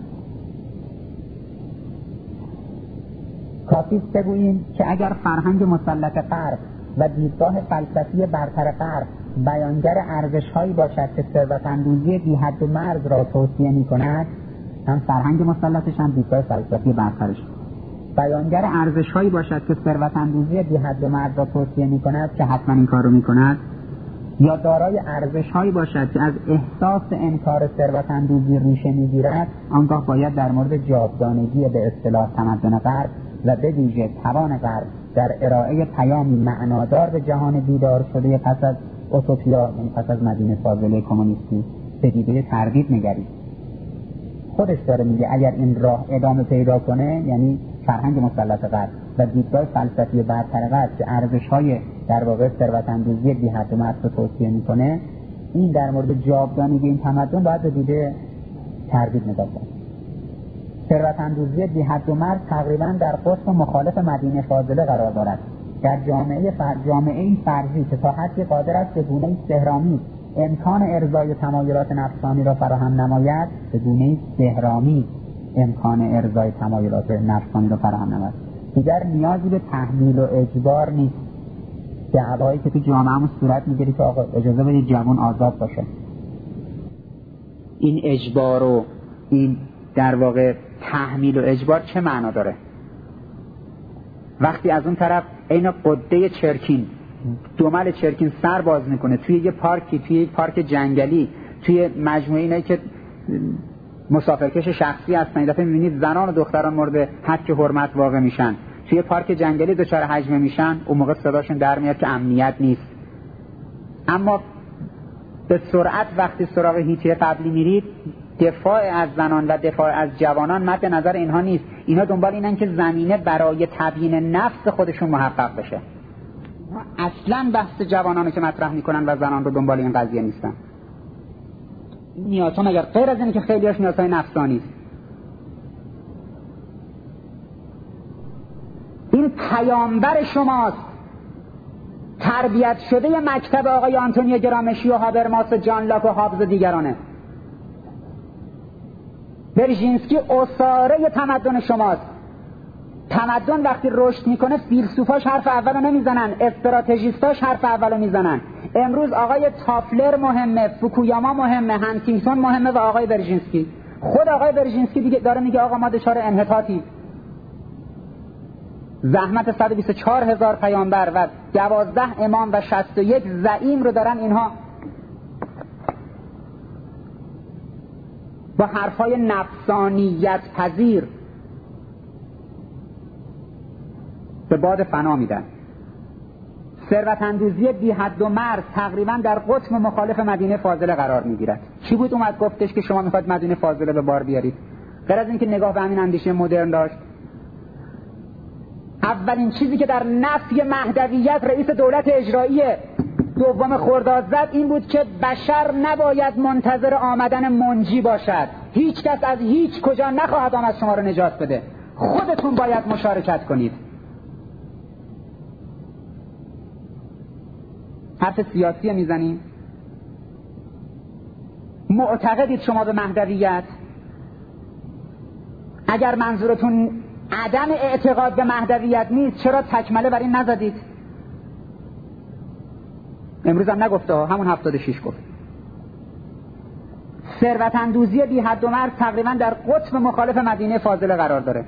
A: کافی است بگوییم که اگر فرهنگ مسلط غرب و دیدگاه فلسفی برتر غرب بیانگر ارزش‌هایی باشد که ثروت‌اندوزی بی حد و مرز را توصیه می‌کند، هم فرهنگ مسلطش هم دیدگاه فلسفی برترش بیانگر ارزش‌هایی باشد که ثروت‌اندوزی بی حد و مرز را توصیه می‌کند که حتما این کار رو می‌کند، یا دارای ارزش‌هایی باشد که از احساس انکار ثروت‌اندوزی ریشه می‌گیرد، آنگاه باید در مورد جاودانگی به اصطلاح تمدن غرب و به ویژه توان غرب در ارائه پیامی معنادار به جهان بیدار شده پس از اوتوپیا، یعنی پس از مدینه فاضله کمونیستی، به دیده تردید نگرید. خودش داره میگه اگر این راه ادامه پیدا کنه، یعنی فرهنگ مسلط غرب و دیدگاه فلسفی برتر غرب که ارزش‌های در واقع ثروت‌اندوزی بی حد و مرز رو توصیه میکنه، این در مورد جاودانگی این تمدن باید به دیده تردید نگاه کنه. ثروت‌اندوزی بی حد و مرز تقریبا در قطب مخالف مدینه فاضله قرار دارد. در جامعه فر... جامعه فرضی که تا حدی قادر است به گونه‌ای سحرآمیز امکان ارضای تمایلات نفسانی را فراهم نماید، به گونه‌ای سحرآمیز امکان ارضای تمایلات نفسانی را فراهم نماید، دیگر نیازی به تحمیل و اجبار نیست. دعوایی که تو جامعه‌مون صورت می‌گیره که آقا اجازه بدید جوان آزاد باشه، این اجبار و این در واقع تحمیل و اجبار چه معنا داره؟ وقتی از اون طرف عین قده چرکین، دمل چرکین سر باز میکنه توی یه پارکی، توی یه پارک جنگلی، توی مجموعه اینایی که مسافرکش شخصی هستن، این دفعه میبینید زنان و دختران مورد حد حرمت واقع میشن، توی پارک جنگلی دچار هجمه میشن، اون موقع صداشون در میاد که امنیت نیست. اما به سرعت وقتی سراغ هیته قبلی میرید، دفاع از زنان و دفاع از جوانان مد نظر اینها نیست. اینا دنبال اینن که زمینه برای تبیین نفس خودشون محقق بشه. اصلا بحث جوانانو که مطرح میکنن و زنان رو دنبال این قضیه نیستن. نیازها مگر غیر از اینه که خیلیاش نیازهای نفسانی است. این پیامبر شماست، تربیت شده مکتب آقای آنتونیو گرامشی و هابرماس و جان لاک و هابز و دیگرانه. برژینسکی اساره تمدن شماست. تمدن وقتی رشد میکنه فیلسوفاش حرف اولو نمیزنن، استراتژیستاش حرف اولو میزنن. امروز آقای تافلر مهمه، فوکویاما مهمه، هانتینگتون مهمه و آقای برژینسکی. خود آقای برژینسکی دیگه داره میگه آقا ما دچار انحطاطی. زحمت صد و بیست و چهار هزار پیامبر و دوازده امام و شصت و یک زعیم رو دارن اینها با حرفای نفسانیت پذیر به باد فنا میدن. ثروت اندوزی بی حد و مرز تقریبا در قطب مخالف مدینه فاضله قرار میگیرد. چی بود اومد گفتش که شما میخواید مدینه فاضله به بار بیارید؟ غیر از اینکه نگاه به همین اندیشه مدرن داشت، اولین چیزی که در نفی مهدویت رئیس دولت اجرایی دوم خرداد زد این بود که بشر نباید منتظر آمدن منجی باشد. هیچ کس از هیچ کجا نخواهد آمد شما رو نجات بده، خودتون باید مشارکت کنید. حرف سیاسی میزنیم؟ معتقدید شما به مهدویت؟ اگر منظورتون عدم اعتقاد به مهدویت نیست، چرا تکمله بر این نزدید؟ امروز هم نگفته، همون هفتاد و شش گفت. ثروت اندوزی بی حد و مرز تقریبا در قطب مخالف مدینه فاضله قرار داره.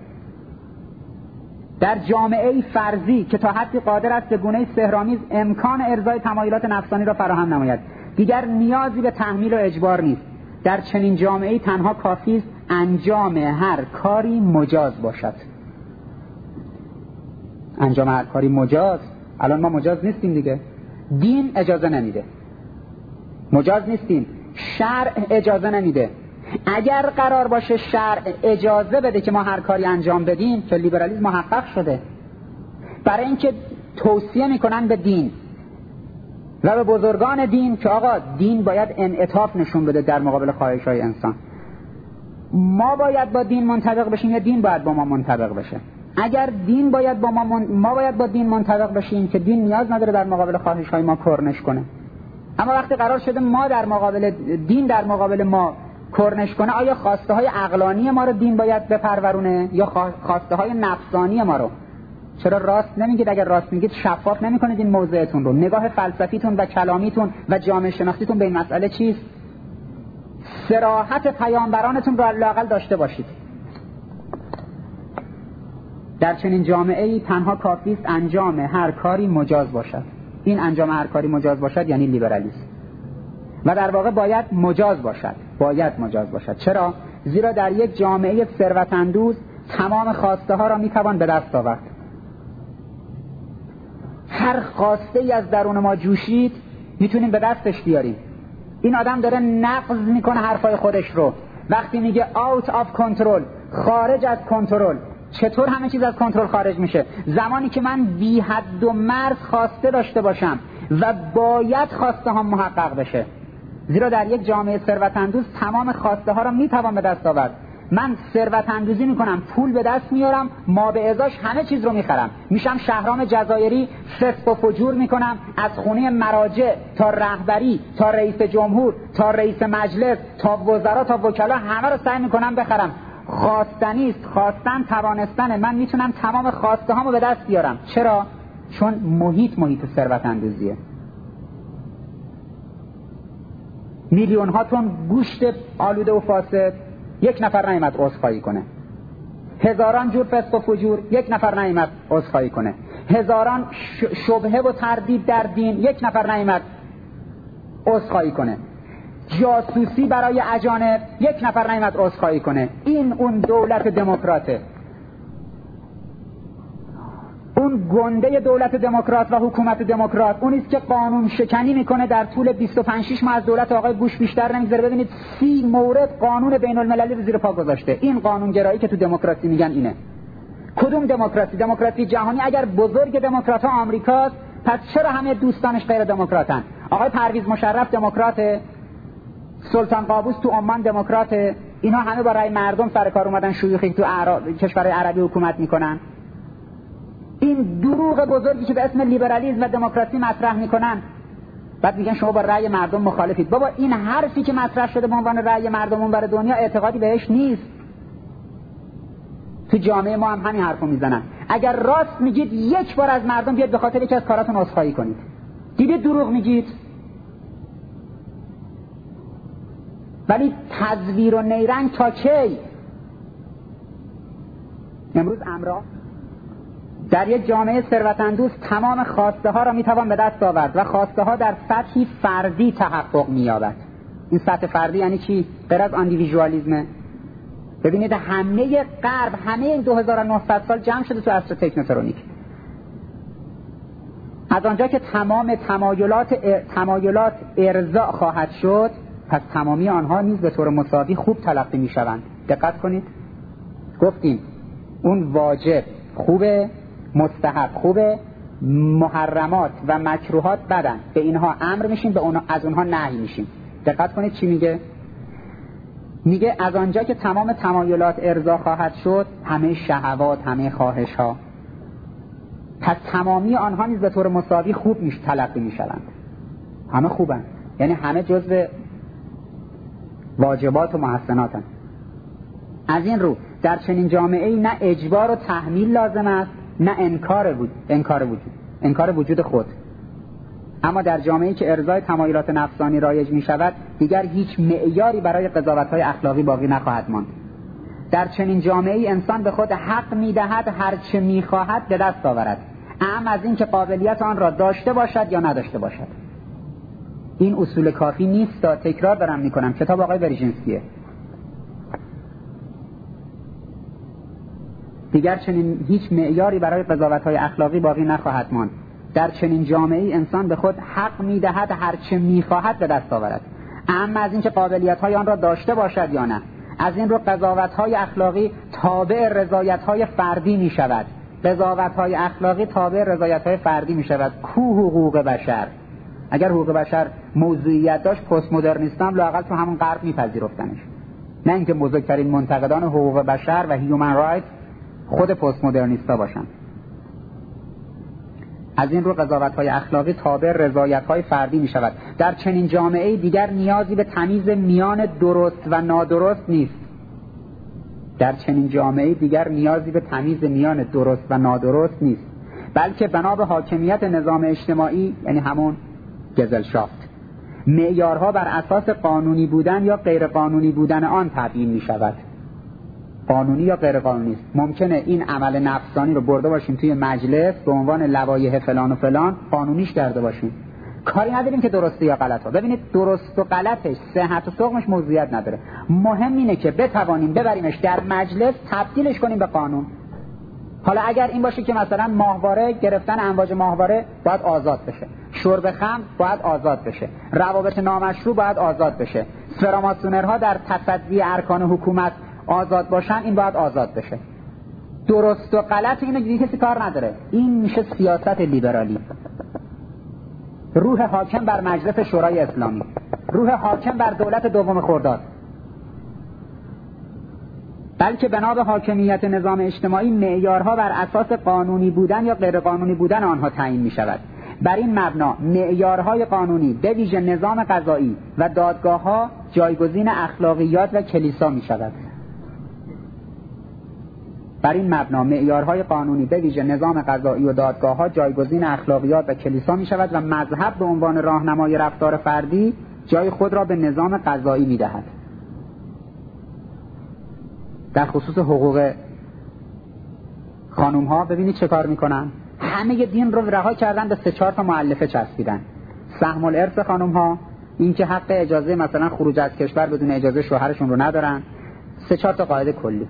A: در جامعه فرضی که تا حدی قادر است به گونه سحرآمیز امکان ارضای تمایلات نفسانی را فراهم نماید، دیگر نیازی به تحمیل و اجبار نیست. در چنین جامعه‌ای تنها کافی است انجام هر کاری مجاز باشد. انجام هر کاری مجاز. الان ما مجاز نیستیم دیگه. دین اجازه نمیده، مجاز نیستیم، شرع اجازه نمیده. اگر قرار باشه شرع اجازه بده که ما هر کاری انجام بدیم که لیبرالیسم محقق شده، برای اینکه توصیه میکنن به دین و به بزرگان دین که آقا دین باید انعطاف نشون بده در مقابل خواهش‌های انسان. ما باید با دین منطبق بشیم یا دین باید با ما منطبق بشه؟ اگر دین باید با ما من... ما باید با دین منطبق بشیم که دین نیاز نداره در مقابل خواهش‌های ما کرنش کنه. اما وقتی قرار شده ما در مقابل دین در مقابل ما کرنش کنه، آیا خواسته های عقلانی ما رو دین باید بپرورونه یا خواسته های نفسانی ما رو؟ چرا راست نمیگید؟ اگر راست میگید شفاف نمیکنید این موضعتون رو؟ نگاه فلسفیتون و کلامیتون و جامعه شناختیتون به این مسئله چیست؟ صراحت پیامبرانتون رو لااقل داشته باشید. در چنین جامعه‌ای تنها کافی است انجام هر کاری مجاز باشد. این انجام هر کاری مجاز باشد یعنی لیبرالیسم. و در واقع باید مجاز باشد. باید مجاز باشد. چرا؟ زیرا در یک جامعه ثروت‌اندوز تمام خواسته ها را میتوان به دست آورد. هر خواسته ای از درون ما جوشید میتونیم به دستش بیاریم. این آدم داره نقض میکنه حرفای خودش رو. وقتی میگه out of control، خارج از کنترل، چطور همه چیز از کنترل خارج میشه؟ زمانی که من بی حد و مرز خواسته داشته باشم و باید خواسته ها محقق بشه. زیرا در یک جامعه ثروت‌اندوز تمام خواسته ها را میتوان به دست آورد. من ثروت اندوزی میکنم، پول به دست میارم، ما به ازاش همه چیز رو میخرم، میشم شهرام جزایری، فسق و فجور میکنم، از خونه مراجع تا رهبری تا رئیس جمهور تا رئیس مجلس تا وزرا تا وکلا همه رو سعی میکنم بخرم. خواستنی است، خواستن توانستنه. من میتونم تمام خواسته هامو به دست بیارم. چرا؟ چون محیط محیط ثروت اندوزیه. میلیون ها تن گوشت آلوده و فاسد، یک نفر نیامد عذرخواهی کنه. هزاران جور فسق و فجور، یک نفر نیامد عذرخواهی کنه. هزاران شبهه و تردید در دین، یک نفر نیامد عذرخواهی کنه. جاسوسی برای اجانب، یک نفر نیامد عذرخواهی کنه. این اون دولت دموکراته. اون گنده دولت دموکرات و حکومت دموکرات اون است که قانون شکنی میکنه. در طول بیست و پنج شش ماه از دولت آقای بوش بیشتر نمیگذره. ببینید سی مورد قانون بین المللی رو زیر پا گذاشته. این قانون گرایی که تو دموکراسی میگن اینه. کدوم دموکراسی؟ دموکراسی جهانی. اگر بزرگ دموکرات ها آمریکاست، پس چرا همه دوستانش غیر دموکراتن؟ آقای پرویز مشرف دموکراته، سلطان قابوس تو عمان دموکراته. اینا همه با رأی مردم سر کار اومدن شیوخی تو عرب کشورهای عربی حکومت میکنن. این دروغ بزرگی که به اسم لیبرالیسم و دموکراسی مطرح میکنن، بعد میگن شما با رأی مردم مخالفید. بابا این حرفی که مطرح شده به عنوان رأی مردم اونور دنیا اعتقادی بهش نیست. تو جامعه ما هم همین حرفو میزنن. اگر راست میگید یک بار از مردم بیاد به خاطر یکی از کاراتون عذرخواهی کنید. دیدید دروغ میگید؟ ولی تزویر و نیرنگ تا کی؟ امروز امرا در یک جامعه ثروت‌اندوز تمام خواسته ها را میتوان به دست آورد و خواسته ها در سطحی فردی تحقق مییابد. این سطح فردی یعنی چی؟ غیر از اندیویژوالیسم. ببینید همه غرب، همه این دو هزار و نهصد سال جمع شده تو عصر تکنوترونیک. از آنجا که تمام تمایلات تمایلات ارضاء خواهد شد، پس تمامی آنها نیز به طور مساوی خوب تلقی میشوند. دقت کنید، گفتیم اون واجب خوبه، مستحب خوبه، محرمات و مکروهات بدن. به اینها امر میشیم، به اونها از اونها نهی میشیم. دقت کنید چی میگه؟ میگه از آنجا که تمام تمایلات ارضا خواهد شد، همه شهوات، همه خواهش ها، پس تمامی آنها نیز به طور مساوی خوب میش تلقی میشوند. همه خوبن، یعنی همه جزء واجبات و محسناتن. از این رو در چنین جامعه‌ای نه اجبار و تحمیل لازم است، نه انکار وجود، انکار وجود، انکار وجود خود. اما در جامعه‌ای که ارضای تمایلات نفسانی رایج می‌شود، دیگر هیچ معیاری برای قضاوت‌های اخلاقی باقی نخواهد ماند. در چنین جامعه‌ای انسان به خود حق می‌دهد هر چه می‌خواهد به دست آورد، اما از این که قابلیت آن را داشته باشد یا نداشته باشد. این اصول کافی نیست. تا تکرار دارم می‌کنم، کتاب آقای برژینسکیه. دیگر چنین هیچ معیاری برای قضاوت‌های اخلاقی باقی نخواهد ماند. در چنین جامعه‌ای انسان به خود حق می‌دهد هر چه می‌خواهد به دست آورد، اما از اینکه قابلیت‌های آن را داشته باشد یا نه. از این رو قضاوت‌های اخلاقی تابع رضایت‌های فردی می‌شود. قضاوت‌های اخلاقی تابع رضایت‌های فردی می‌شود. کو حقوق بشر؟ اگر حقوق بشر موضوعیت داشت، پست مدرنیست‌ها هم لااقل تو همون غرب می‌پذیرفتنش. نه اینکه بزرگترین منتقدان حقوق بشر و هیومن رایت خود پست مدرنیستا باشن. از این رو قضاوت‌های اخلاقی تابع رضایت‌های فردی می‌شود. در چنین جامعه‌ای دیگر نیازی به تمیز میان درست و نادرست نیست. در چنین جامعه‌ای دیگر نیازی به تمیز میان درست و نادرست نیست، بلکه بنا به حاکمیت نظام اجتماعی، یعنی همون گزلشافت، معیارها بر اساس قانونی بودن یا غیر قانونی بودن آن تعیین می‌شود. قانونی یا غیر قانونی است. ممکنه این عمل نفسانی رو برده باشیم توی مجلس به عنوان لوایح فلان و فلان قانونیش کرده باشیم، کاری نداریم که درسته یا غلطه. ببینید درست و غلطش، صحت و سقمش موضوعیت نداره. مهم اینه که بتوانیم ببریمش در مجلس تبدیلش کنیم به قانون. حالا اگر این باشه که مثلا ماهواره، گرفتن امواج ماهواره باید آزاد بشه، شرب خمر باید آزاد بشه، روابط نامشروع باید آزاد بشه، فراماسونرها در تصدی ارکان حکومت آزاد باشن، این باید آزاد بشه. درست و غلط اینو دیگه کسی کار نداره. این میشه سیاست لیبرالی. روح حاکم بر مجلس شورای اسلامی، روح حاکم بر دولت دوم خرداد. بلکه بنا به حاکمیت نظام اجتماعی معیارها بر اساس قانونی بودن یا غیر قانونی بودن آنها تعیین می شود. بر این مبنا معیارهای قانونی به ویژه نظام قضایی و دادگاه‌ها جایگزین اخلاقیات و کلیسا می شود. بر این مبنا معیارهای قانونی به ویژه نظام قضایی و دادگاه‌ها جایگزین اخلاقیات و کلیسا می شود و مذهب به عنوان راهنمای رفتار فردی جای خود را به نظام قضایی می دهد. در خصوص حقوق خانوم ها ببینید چه کار میکنن. همه دین رو رها کردن، به سه چهار تا مؤلفه چسبیدن. سهم الارث خانوم ها، این که حق اجازه مثلا خروج از کشور بدون اجازه شوهرشون رو ندارن. سه چهار تا قاعده کلی.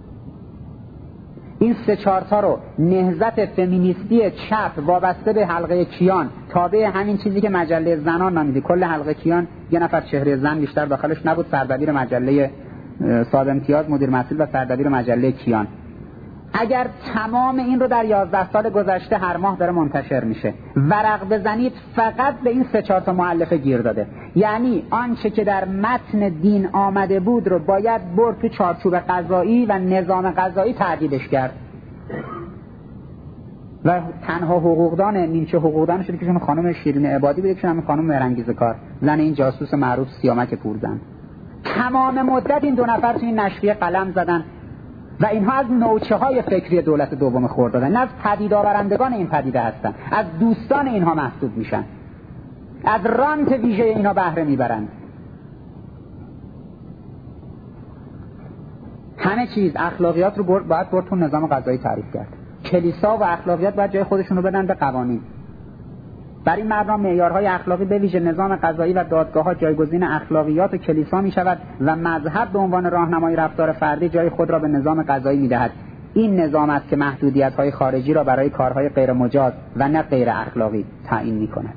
A: این سه چهار تا رو نهضت فمینیستی چپ وابسته به حلقه کیان، تابع همین چیزی که مجله زنان نامیده، کل حلقه کیان یه نفر چهره زن بیشتر داخلش نبود، سردبیر مجله صاحب امتیاز، مدیر مسئول و سردبیر مجله کیان. اگر تمام این رو در یازده سال گذشته هر ماه داره منتشر میشه، ورق بزنید فقط به این سه چهار تا مؤلفه گیر داده. یعنی آنچه که در متن دین آمده بود رو باید برد تو چارچوب قضایی و نظام قضایی تعدیلش کرد. و تنها حقوقدان نیمچه حقوقدان شده که شما خانم شیرین عبادی بود، که همین خانم مرنگیز کار، زن این جاسوس معروف سیامک پورزن. تمام مدت این دو نفر تو این نشریه قلم زدن و اینها از نوچه های فکری دولت دوم خرداد، نه از پدید آورندگان این پدیده هستن، از دوستان اینها محسوب میشن، از رانت ویژه اینها بهره میبرند. همه چیز اخلاقیات رو باید برد تو نظام قضایی تعریف کرد. کلیسا و اخلاقیات باید جای خودشون رو بدن به قوانین. بر این مبنا معیارهای اخلاقی به ویژه نظام قضایی و دادگاه‌ها جایگزین اخلاقیات و کلیسا می‌شود و مذهب به عنوان راهنمای رفتار فردی جای خود را به نظام قضایی می‌دهد. این نظام است که محدودیت‌های خارجی را برای کارهای غیر مجاز و نه غیر اخلاقی تعیین می‌کند.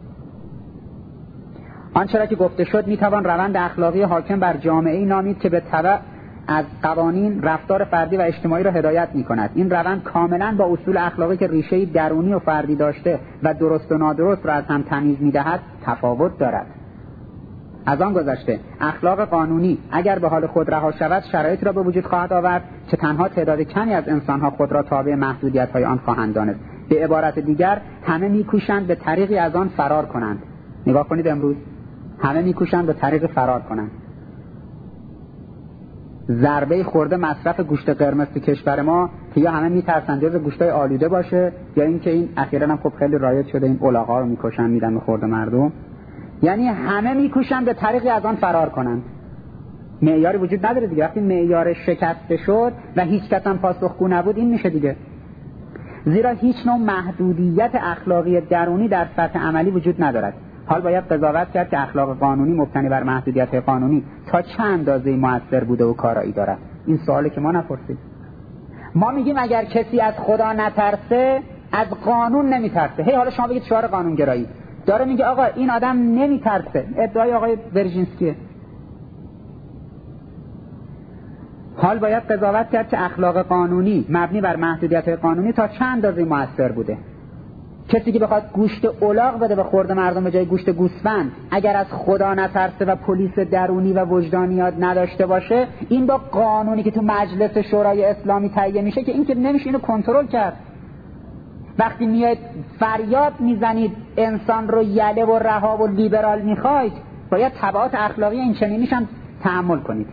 A: آنچه را که گفته شد می‌توان روند اخلاقی حاکم بر جامعه‌ای نامید که به تبع از قوانین رفتار فردی و اجتماعی را هدایت می‌کند. این روند کاملاً با اصول اخلاقی که ریشه‌ای درونی و فردی داشته و درست و نادرست را از هم تمیز می‌دهد تفاوت دارد. از آن گذشته اخلاق قانونی اگر به حال خود رها شود شرایطی را به وجود خواهد آورد که تنها تعداد کمی از انسان‌ها خود را تابع محدودیت‌های آن خواهند دانست. به عبارت دیگر همه می‌کوشند به طریقی از آن فرار کنند. نگاه کنید امروز همه می‌کوشند به طریق فرار کنند. ضربه خورده مصرف گوشت قرمز تو کشور ما که یا همه میترسن جز گوشتای آلوده باشه یا اینکه این اخیراً هم خب خیلی رایج شده این الاغا رو میکشن میدن به خورده مردم. یعنی همه میکوشن به طریقی از آن فرار کنن. معیاری وجود نداره دیگه. وقتی معیار شکسته شد و هیچ کس هم پاسخگو نبود این میشه دیگه. زیرا هیچ نوع محدودیت اخلاقی درونی در سطح عملی وجود ندارد. حال باید قضاوت کرد که اخلاق قانونی مبتنی بر محدودیت قانونی تا چه اندازه مؤثر بوده و کارایی دارد. این سوالی که ما نپرسید. ما میگیم اگر کسی از خدا نترسه از قانون نمیترسه. هی حالا شما بگید شعار قانونگرایی. داره میگه آقا این آدم نمیترسه. ادعای آقای برژینسکیه. حال باید قضاوت کرد که اخلاق قانونی مبنی بر محدودیت‌های قانونی تا چند اندازه موثر بوده. کسی که بخواد گوشت الاغ بده به خورد مردم به جای گوشت گوسفند، اگر از خدا نترسه و پلیس درونی و وجدانیات نداشته باشه، این با قانونی که تو مجلس شورای اسلامی تهیه میشه که این که نمیشه اینو کنترل کرد. وقتی میاد فریاد میزنید انسان رو یله و رها و لیبرال میخواید، باید تبعات اخلاقی این چنینیش هم تحمل کنید.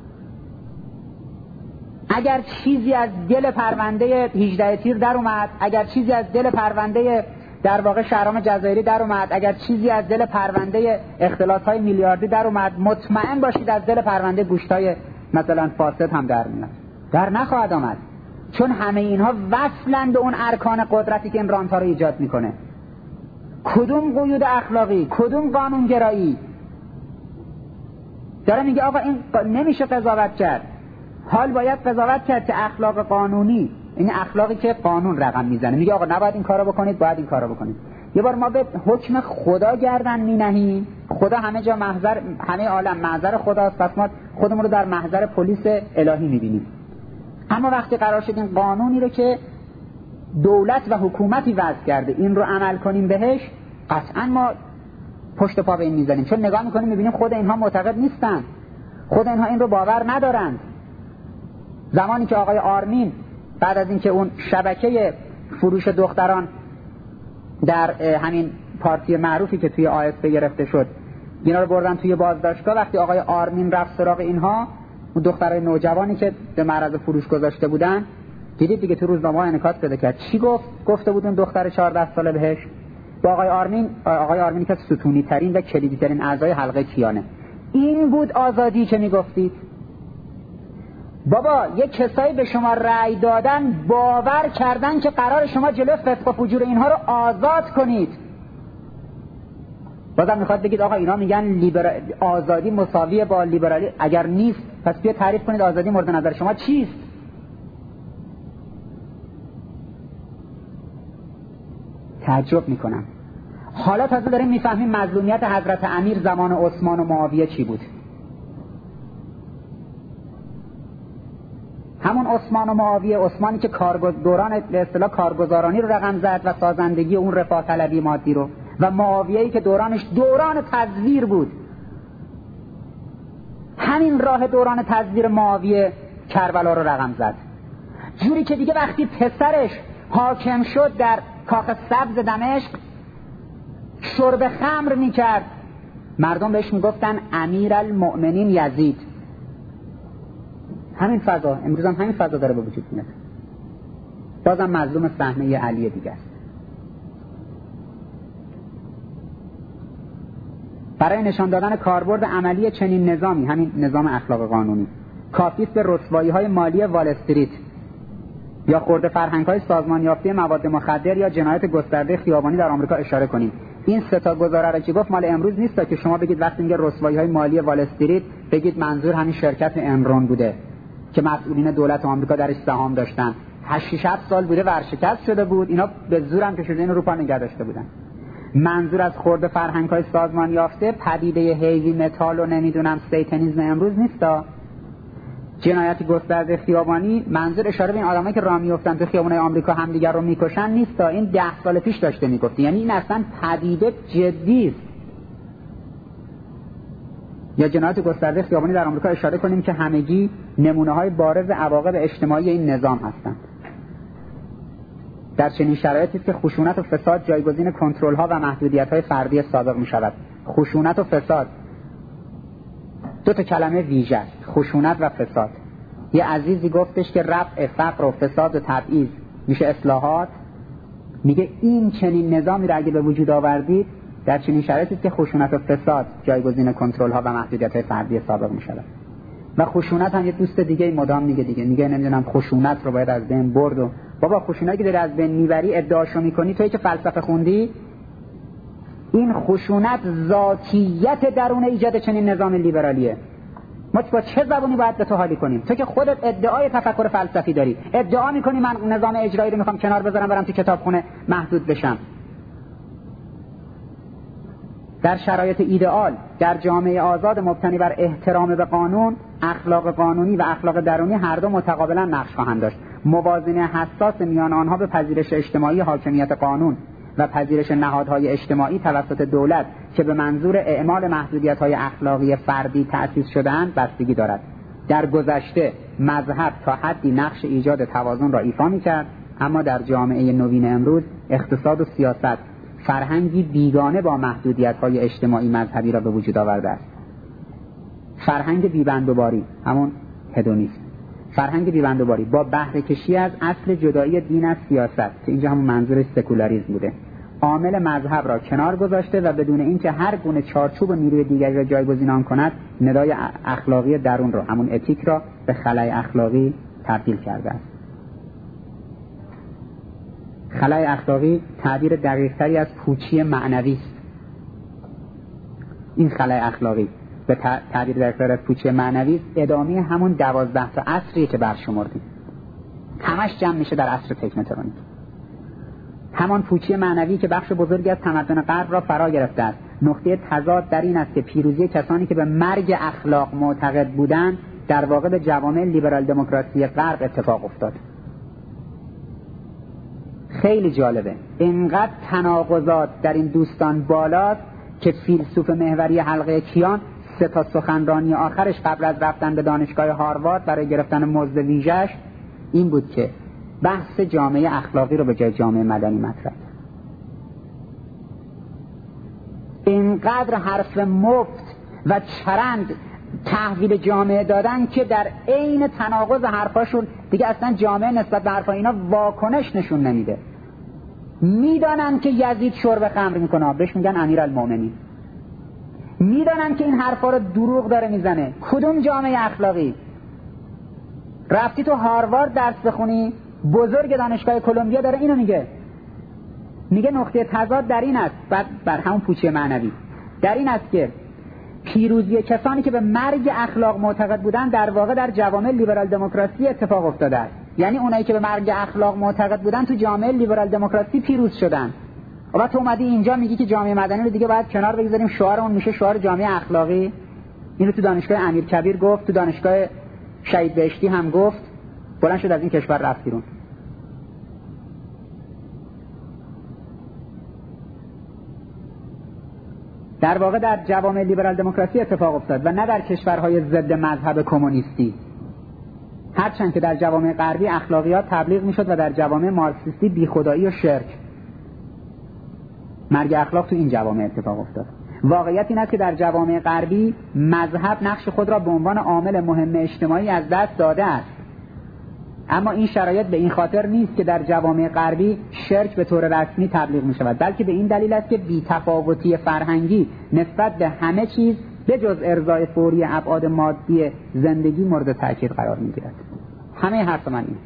A: اگر چیزی از دل پرونده هجده تیر در اومد، اگر چیزی از دل پرونده در واقع شهرام جزایری در اومد، اگر چیزی از دل پرونده اختلاس‌های میلیاردی در اومد، مطمئن باشید از دل پرونده گوشتای مثلا فاسد هم در میاد. در نخواهد آمد، چون همه اینها وصلن به اون ارکان قدرتی که این رانت‌ها رو ایجاد میکنه. کدوم قیود اخلاقی، کدوم قانونگرایی؟ داره میگه آقا این نمیشه قضاوت کرد. حال باید قضاوت کرد که اخلاق قانونی، این اخلاقی که قانون رقم میزنه، میگه آقا نباید این کارو بکنید، باید این کارو بکنید. یه بار ما به حکم خدا گردن مینهیم، خدا همه جا محضر، همه عالم محضر خداست، پس ما خودمون رو در محضر پلیس الهی میبینیم. اما وقتی قرار شد این قانونی رو که دولت و حکومتی وضع کرده این رو عمل کنیم بهش، قطعا ما پشت پا به این میزنیم، چون نگاه میکنیم میبینیم خود اینها معتقد نیستن، خود اینها این رو باور ندارند. زمانی که آقای آرمین بعد از اینکه اون شبکه فروش دختران در همین پارتی معروفی که توی آیسته گرفته شد، اینا رو بردن توی بازداشتگاه، وقتی آقای آرمین رفت سراغ اینها، اون دخترای نوجوانی که به معرض فروش گذاشته بودن، دیدید دیگه تو روزنامه‌ها انعکاس پیدا کرد. چی گفت؟ گفته بود اون دختر چهارده ساله بهش، با آقای آرمین، آقای آرمینی که ستونی ترین و کلیدی ترین اعضای حلقه کیانه، این بود آزادی که میگفتید؟ بابا یک کسایی به شما رأی دادن، باور کردن که قرار شما جلوی فسق و فجور اینها رو آزاد کنید. بازم میخواد بگید آقا اینا میگن لیبرال آزادی مساویه با لیبرالی. اگر نیست پس بیا تعریف کنید آزادی مورد نظر شما چیست؟ تعجب میکنم. حالا تازه داریم میفهمیم مظلومیت حضرت امیر زمان عثمان و معاویه چی بود. همون عثمان و معاویه، عثمانی که کارگز دوران به اصطلاح کارگزارانی رو رقم زد و سازندگی اون رفاه طلبی مادی رو، و معاویه‌ای که دورانش دوران تزویر بود. همین راه دوران تزویر معاویه کربلا رو رقم زد، جوری که دیگه وقتی پسرش حاکم شد در کاخ سبز دمشق، شرب خمر میکرد، مردم بهش میگفتن امیرالمؤمنین یزید. همین فضا امروز هم همین فضا داره به وجود میاد. بازم مظلوم صحنه علی دیگه است. برای نشان دادن کاربرد عملی چنین نظامی، همین نظام اخلاق قانونی، کافی است به رسوایی‌های مالی وال استریت یا خرد فرهنگ‌های سازمان یافته مواد مخدر یا جنایت گسترده خیابانی در آمریکا اشاره کنیم. این سه تا گزاره را که گفت مال امروز نیست تا که شما بگید وقتی میگه رسوایی‌های مالی وال استریت بگید منظور همین شرکت انرون بوده که مسئولین دولت آمریکا درش سهام داشتن. هشت سال بوده ورشکست شده بود، اینا به زور هم که شده اینو رو پا نگه داشته بودن. منظور از خرد فرهنگ‌های سازمان یافته پدیده هیوی متال و نمیدونم سیتانیسم امروز نیستا. جنایت گسترده خیابانی منظور اشاره به این آدمایی که راه میافتن تو خیابونای آمریکا همدیگر رو میکشن نیستا. این ده سال پیش داشته میگفتی، یعنی این اصلا پدیده جدی است. یا جنایت گسترده خیابانی در آمریکا اشاره کنیم که همگی نمونه‌های بارز عواقب اجتماعی این نظام هستند. در چنین شرایطی که خشونت و فساد جایگزین کنترل‌ها و محدودیت‌های فردی سابق می‌شود. خشونت و فساد دو تا کلمه ویژه است، خشونت و فساد. یه عزیزی گفتش که رفع فقر و فساد و تبعیض میشه اصلاحات. میگه این چنین نظامی را اگه به وجود آوردید در چنین شرایطی که خشونت و فساد جایگزین کنترل‌ها و محدودیت‌های فردی سابق می‌شود. و خشونت هم یه دوست دیگه مدام میگه دیگه میگه نمیدونم خشونت رو باید از بین برد. و بابا خشونتی که داری از بین میبری ادعاشو میکنی تویی که فلسفه خوندی. این خشونت ذاتیت درون ایجاد چنین نظام لیبرالیه. ما با چه زبونی باید به تو حالی کنیم؟ تو که خودت ادعای تفکر فلسفی داری، ادعا میکنی من نظام اجرایی رو میخوام کنار بذارم برم تو کتابخونه محدود بشم. در شرایط ایدئال در جامعه آزاد مبتنی بر احترام به قانون، اخلاق قانونی و اخلاق درونی هر دو متقابلا نقش خواهند داشت. موازنه حساس میان آنها به پذیرش اجتماعی حاکمیت قانون و پذیرش نهادهای اجتماعی توسط دولت که به منظور اعمال محدودیت‌های اخلاقی فردی تأسیس شده‌اند بستگی دارد. در گذشته مذهب تا حدی نقش ایجاد توازن را ایفا می‌کرد، اما در جامعه نوین امروز اقتصاد و سیاست فرهنگی بیگانه با محدودیت‌های اجتماعی مذهبی را به وجود آورده است. فرهنگ بی‌بندوباری، همون هدونیسم، فرهنگ بی‌بندوباری با بهره کشی از اصل جدایی دین از سیاست که اینجا همون منظور سکولاریسم بوده، عامل مذهب را کنار گذاشته و بدون اینکه هر گونه چارچوب و نیروی دیگری را جایگزین کنند، ندای اخلاقی درون را، همون اتیک را، به خلأ اخلاقی تبدیل کرده است. خلأ اخلاقی تعبیر دقیق‌تری از پوچی معنوی است. این خلأ اخلاقی به تعبیر دقیق‌تر از پوچی معنوی ادامه همون دوازده تا عصری که برشمردیم، همش جمع میشه در عصر تکنوترونیک. همان پوچی معنوی که بخش بزرگی از تمدن غرب را فرا گرفته است. نقطه تضاد در این است که پیروزی کسانی که به مرگ اخلاق معتقد بودند در واقع به جوامع لیبرال دموکراسی غرب اتفاق افتاد. خیلی جالبه، اینقدر تناقضات در این دوستان بالاست که فیلسوف محوری حلقه کیان سه تا سخنرانی آخرش قبل از رفتن به دانشگاه هاروارد برای گرفتن مزد ویژه‌اش این بود که بحث جامعه اخلاقی رو به جای جامعه مدنی مطرح کرد. اینقدر حرف مفت و چرند تحویل جامعه دادن که در عین تناقض حرفاشون دیگه اصلا جامعه نسبت به حرفا اینا واکنش نشون نمیده. میدانن که یزید شرب خمر میکنه، بهش میگن امیرالمومنین. میدانن که این حرفا رو دروغ داره میزنه. کدوم جامعه اخلاقی؟ رفتی تو هاروارد درس بخونی، بزرگ دانشگاه کلمبیا داره اینو میگه. میگه نقطه تضاد در این است، بعد بر همون پوچه معنوی در این است که پیروزی کسانی که به مرگ اخلاق معتقد بودن در واقع در جوامع لیبرال دموکراسی اتفاق افتاده است. یعنی اونایی که به مرگ اخلاق معتقد بودن تو جامعه لیبرال دموکراسی پیروز شدن. و بعد تو اومدی اینجا میگی که جامعه مدنی رو دیگه باید کنار بگذاریم، شعارمون میشه شعار جامعه اخلاقی. اینو تو دانشگاه امیرکبیر گفت، تو دانشگاه شهید بهشتی هم گفت، بلند شد از این کشور رفت بیرون. در واقع در جوامع لیبرال دموکراسی اتفاق افتاد و نه در کشورهای ضد مذهب کمونیستی. هرچند که در جوامع غربی اخلاقیات تبلیغ میشد و در جوامع مارکسیستی بیخدایی و شرک. مرگ اخلاق تو این جوامع اتفاق افتاد. واقعیت این است که در جوامع غربی مذهب نقش خود را به عنوان عامل مهم اجتماعی از دست داده است. اما این شرایط به این خاطر نیست که در جوامع غربی شرک به طور رسمی تبلیغ می شود، بلکه به این دلیل است که بی‌تفاوتی فرهنگی نسبت به همه چیز به جز ارضای فوری ابعاد مادی زندگی مورد تأکید قرار می گیرد. همه حرف من این.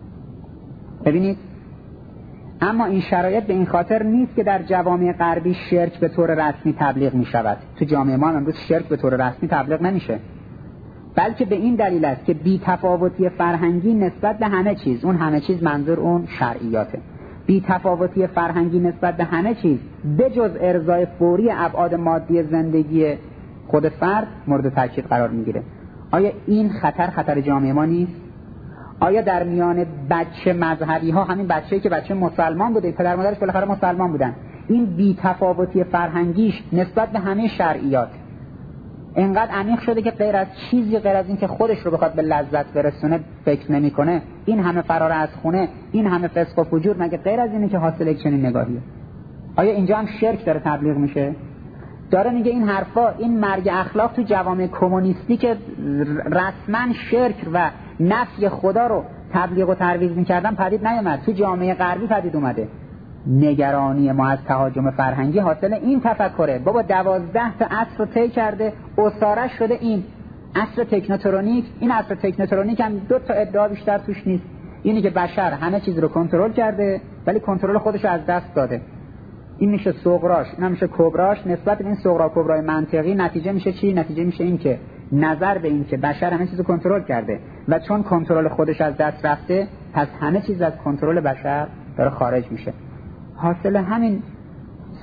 A: ببینید، اما این شرایط به این خاطر نیست که در جوامع غربی شرک به طور رسمی تبلیغ می شود. تو جامعه ما امروز شرک به طور رسمی تبلیغ نمیشه، بلکه به این دلیل است که بی‌تفاوتی فرهنگی نسبت به همه چیز، اون همه چیز منظور اون شرعیاته، بی‌تفاوتی فرهنگی نسبت به همه چیز به جز ارضای فوری ابعاد مادی زندگی خود فرد مورد تاکید قرار میگیره. آیا این خطر خطر جامعه ما نیست؟ آیا در میان بچه مذهبی ها، همین بچه‌ای که بچه مسلمان بوده، پدر مادرش بالاخره مسلمان بودن، این بی‌تفاوتی فرهنگیش نسبت به همه شرعیات اینقدر عمیق شده که غیر از چیزی غیر از این که خودش رو بخواد به لذت برسونه فکر نمی‌کنه. این همه فرار از خونه، این همه فسق و فجور، مگه غیر از اینه که حاصل یک چنین نگاهیه؟ آیا اینجا هم شرک داره تبلیغ میشه؟ داره میگه این حرفا، این مرگ اخلاق تو جوامع کمونیستی که رسما شرک و نفی خدا رو تبلیغ و ترویج می‌کردن پدید نیامد، تو جامعه غربی پدید اومده. نگرانی ما از تهاجم فرهنگی حاصل این تفکره. بابا دوازده تا عصر طی کرده، اسارش شده این عصر تکنوترونیک. این عصر تکنوترونیک هم دو تا ادعا بیشتر توش نیست، اینی که بشر همه چیز رو کنترل کرده ولی کنترل خودش رو از دست داده. این میشه صغراش، این میشه کبراش. نسبت به این صغرا کبرای منطقی نتیجه میشه چی؟ نتیجه میشه این که نظر به این که بشر همه چیز رو کنترل کرده و چون کنترل خودش از دست رفته، پس همه چیز از کنترل بشر داره خارج میشه. حاصل همین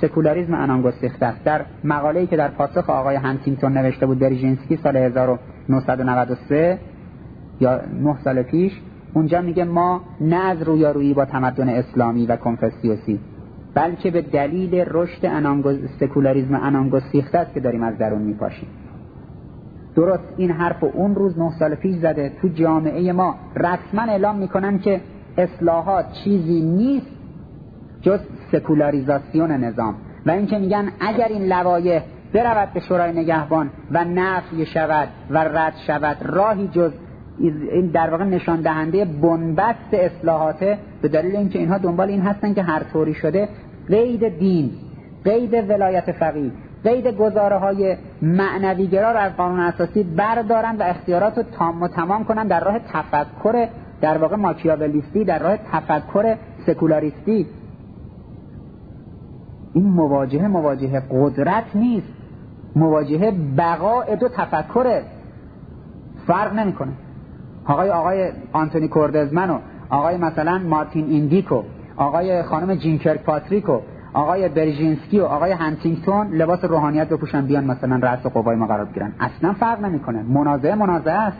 A: سکولاریسم انانگوستیخته است. در مقاله‌ای که در پاسخ آقای هانتینگتون نوشته بود برژینسکی سال هزار و نهصد و نود و سه یا نه سال پیش، اونجا میگه ما نه از رویارویی با تمدن اسلامی و کنفوسیوسی، بلکه به دلیل رشد انانگوز... سکولاریسم انانگوستیخته است که داریم از درون میپاشیم. درست این حرف اون روز نه سال پیش زده. تو جامعه ما رسما اعلام میکنن که اصلاحات چیزی نیست جز سکولاریزاسیون نظام و اینکه میگن اگر این لوایح برود به شورای نگهبان و نفی شود و رد شود، راهی جز این در واقع نشان دهنده بنبست اصلاحاته، به دلیل اینکه اینها دنبال این هستن که هر طوری شده قید دین، قید ولایت فقیه، قید گزاره های معنوی گرا را از قانون اساسی بردارن و اختیارات رو تام و تمام کنن در راه تفکر در واقع ماکیاولیستی، در راه تفکر سکولاریستی. این مواجهه مواجهه قدرت نیست، مواجهه بقا دو تفکره، فرق نمیکنه. آقای آقای آنتونی کوردزمن و آقای مثلا مارتین ایندیکو، آقای خانم جین کرک پاتریکو، آقای برژینسکی و آقای هانتینگتون لباس روحانیت بپوشن بیان مثلا رأس قوای ما قرار بگیرن، اصلا فرق نمیکنه. منازعه منازعه است.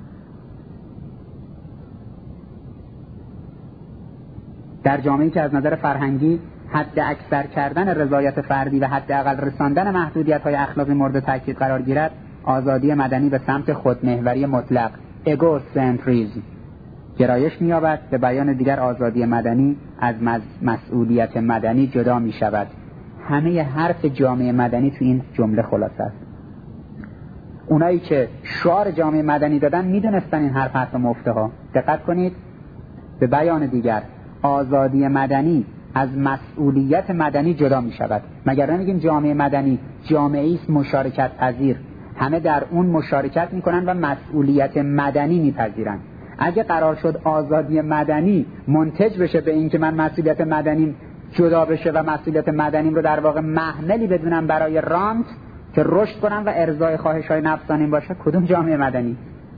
A: در جامعه‌ای که از نظر فرهنگی حد اکثر کردن رضایت فردی و حد اقل رساندن محدودیت‌های اخلاقی مورد تاکید قرار گیرد، آزادی مدنی به سمت خودمحوری مطلق، ایگوسنتریسم گرایش می‌یابد. به بیان دیگر آزادی مدنی از مسئولیت مدنی جدا می‌شود. همه حرف جامعه مدنی تو این جمله خلاصه است. اونایی که شعار جامعه مدنی دادن میدونستن این حرف حرف مفته ها. دقت کنید. به بیان دیگر آزادی مدنی از مسئولیت مدنی جدا می شود. مگر نمیگیم جامعه مدنی جامعه است مشارکت پذیر، همه در اون مشارکت میکنن و مسئولیت مدنی میپذیرن. اگه قرار شد آزادی مدنی منتج بشه به این که من مسئولیت مدنیم جدا بشه و مسئولیت مدنیم رو در واقع محملی بدونم برای رانت که رشد کنم و ارضای خواهش‌های نفسانیم باشه، کدوم جامعه مدنی؟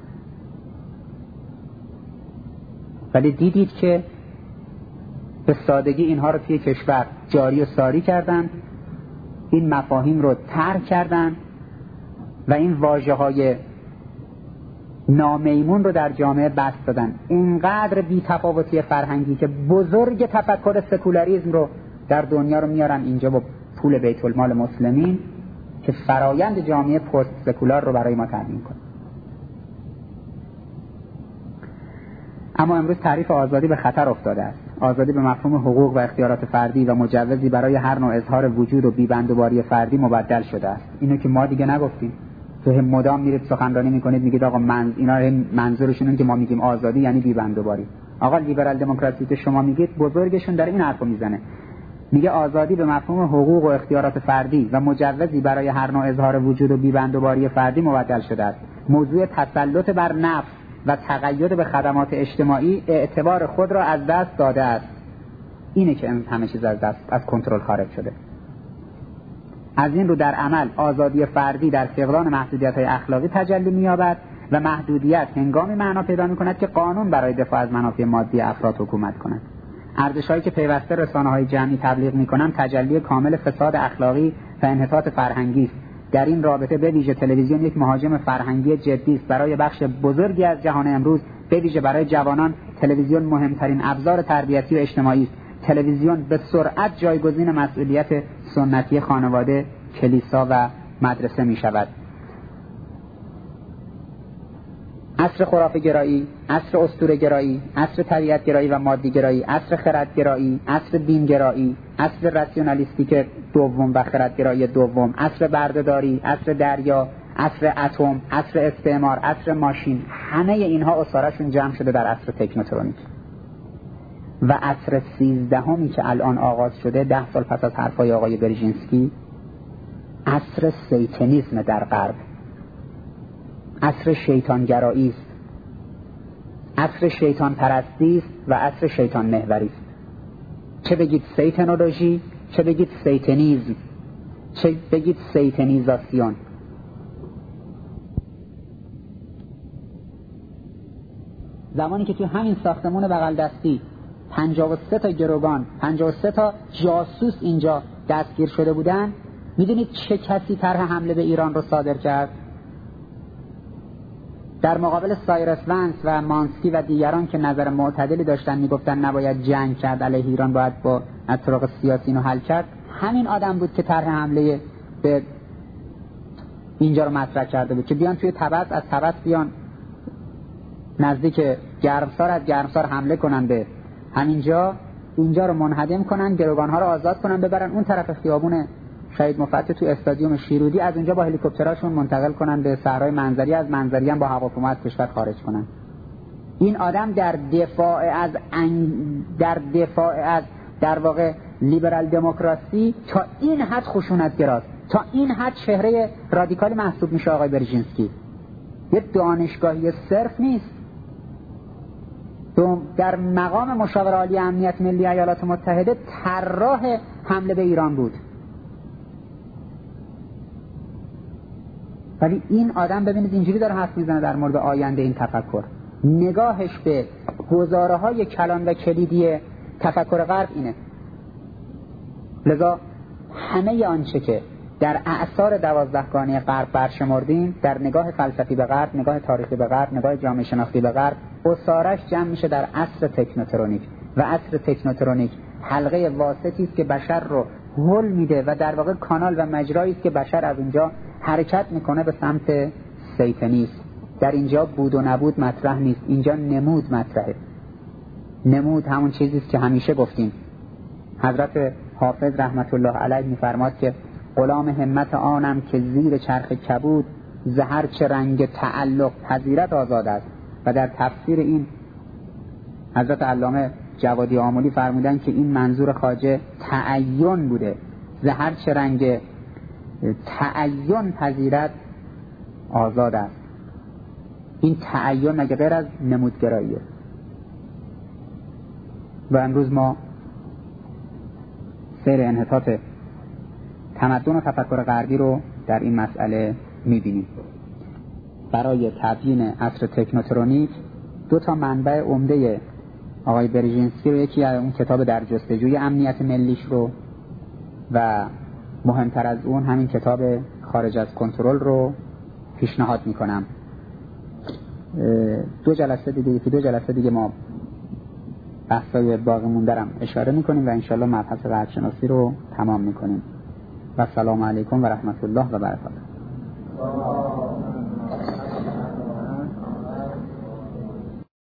A: ولی دیدید که به سادگی اینها رو توی کشور جاری و ساری کردن، این مفاهیم رو ترک کردن و این واژه‌های نامیمون رو در جامعه بست دادن. اینقدر بی‌تفاوتی فرهنگی که بزرگ تفکر سکولاریسم رو در دنیا رو میارن اینجا با پول بیت المال مسلمین که فرایند جامعه پست سکولار رو برای ما تامین کنه. اما امروز تعریف آزادی به خطر افتاده است. آزادی به مفهوم حقوق و اختیارات فردی و مجوزی برای هر نوع اظهار وجود و بی‌بندوباری فردی مبدل شده است. اینو که ما دیگه نگفتیم. تو هم مدام میرید سخنرانی میکنید میگید آقا من اینا منظورشون اینه که ما میگیم آزادی یعنی بی‌بندوباری. آقا لیبرال دموکراسی که شما میگید بزرگشون داره این حرفو میزنه. میگه آزادی به مفهوم حقوق و اختیارات فردی و مجوزی برای هر نوع اظهار وجود و بی‌بندوباری فردی مبدل شده است. موضوع تسلط بر نفس و تقید به خدمات اجتماعی اعتبار خود را از دست داده است. اینه که همه چیز از دست از کنترل خارج شده. از این رو در عمل آزادی فردی در فقدان محدودیت‌های اخلاقی تجلی می‌یابد و محدودیت هنگامی معنا پیدا می‌کند که قانون برای دفاع از منافع مادی افراد حکومت کند. ارزش‌هایی که پیوسته رسانه‌های جمعی تبلیغ می‌کنند تجلی کامل فساد اخلاقی و انحطاط فرهنگی است. در این رابطه به ویژه تلویزیون یک مهاجم فرهنگی جدی است. برای بخش بزرگی از جهان امروز، به ویژه برای جوانان، تلویزیون مهمترین ابزار تربیتی و اجتماعی است. تلویزیون به سرعت جایگزین مسئولیت سنتی خانواده، کلیسا و مدرسه می شود. عصر خرافه گرایی، عصر اسطوره گرایی، عصر طبیعت گرایی و مادی گرایی، عصر خرد گرایی، عصر دین گرایی، عصر راسیونالیستیک دوم و خرد گرایی دوم، عصر بردهداری، عصر دریا، عصر اتم، عصر استعمار، عصر ماشین، همه اینها اساره‌شون جمع شده در عصر تکنوترونیک. و عصر سیزدهمی که الان آغاز شده ده سال پس از حرفای آقای برژینسکی، عصر سیتنیسم در غرب، عصر شیطانگرایی است، عصر شیطان پرستی است و عصر شیطان محوری است. چه بگید سیتنولوژی، چه بگید سیتنیزم، چه بگید سیتنیزاسیون. زمانی که تو همین ساختمون بغل دستی پنجاه و سه تا گروگان، پنجاه و سه تا جاسوس اینجا دستگیر شده بودن، میدونید چه کسی طرح حمله به ایران رو صادر کرد؟ در مقابل سایرس ونس و مانسکی و دیگران که نظر معتدلی داشتن، میگفتن نباید جنگ کرد علیه ایران، باید با از طرق سیاسی اینو حل کرد، همین آدم بود که طرح حمله به اینجا رو مطرح کرده بود که بیان توی تبس، از تبس بیان نزدیک گرمسار، از گرمسار حمله کنن به همینجا، اینجا رو منهدم کنن، گروگان‌ها رو آزاد کنن، ببرن اون طرف خیابون شهید مفتح تو استادیوم شیرودی، از اونجا با هلیکوپتراشون منتقل کنن به صحرای منظری، از منظری هم با هواپیما از کشور خارج کنن. این آدم در دفاع از ان... در دفاع از در واقع لیبرال دموکراسی تا این حد خشونت‌گراست، تا این حد چهره رادیکالی محسوب میشه آقای برژینسکی. یه دانشگاهی صرف نیست، در مقام مشاور عالی امنیت ملی ایالات متحده طراح حمله به ایران بود. ولی این آدم ببینید اینجوری داره حرف میزنه در مورد آینده این تفکر. نگاهش به گزاره های کلان و کلیدی تفکر غرب اینه. لذا همه آنچه که در اعصار دوازدهگانه غرب برشمردیم، در نگاه فلسفی به غرب، نگاه تاریخی به غرب، نگاه جامعه شناختی به غرب، اسارش جمع میشه در عصر تکنوترونیک. و عصر تکنوترونیک حلقه واسطی است که بشر رو هل میده و در واقع کانال و مجرایی است که بشر از اونجا حرکت میکنه به سمت سیتنیسم. در اینجا بود و نبود مطرح نیست، اینجا نمود مطرحه. نمود همون چیزی است که همیشه گفتیم. حضرت حافظ رحمت الله علیه میفرماد که غلام همت آنم که زیر چرخ کبود، زهر چه رنگ تعلق پذیرت آزاد است. و در تفسیر این حضرت علامه جوادی آملی فرمودن که این منظور خواجه تعین بوده، زهر چه رنگ تعین پذیرت آزاد است. این تعین مگه غیر از نمودگراییه؟ و امروز ما سیر انحطاط تمدن و تفکر غربی رو در این مسئله می‌بینیم. برای تبیین عصر تکنوترونیک دو تا منبع عمده آقای برژینسکی رو، یکی از اون کتاب در جستجوی امنیت ملیش رو و مهمتر از اون همین کتاب خارج از کنترل رو پیشنهاد میکنم. دو جلسه دیگه که دو جلسه دیگه ما بحثای باقی مونده رو اشاره میکنیم و انشالله مبحث غرب شناسی رو تمام میکنیم. و السلام علیکم و رحمت الله و برکاته.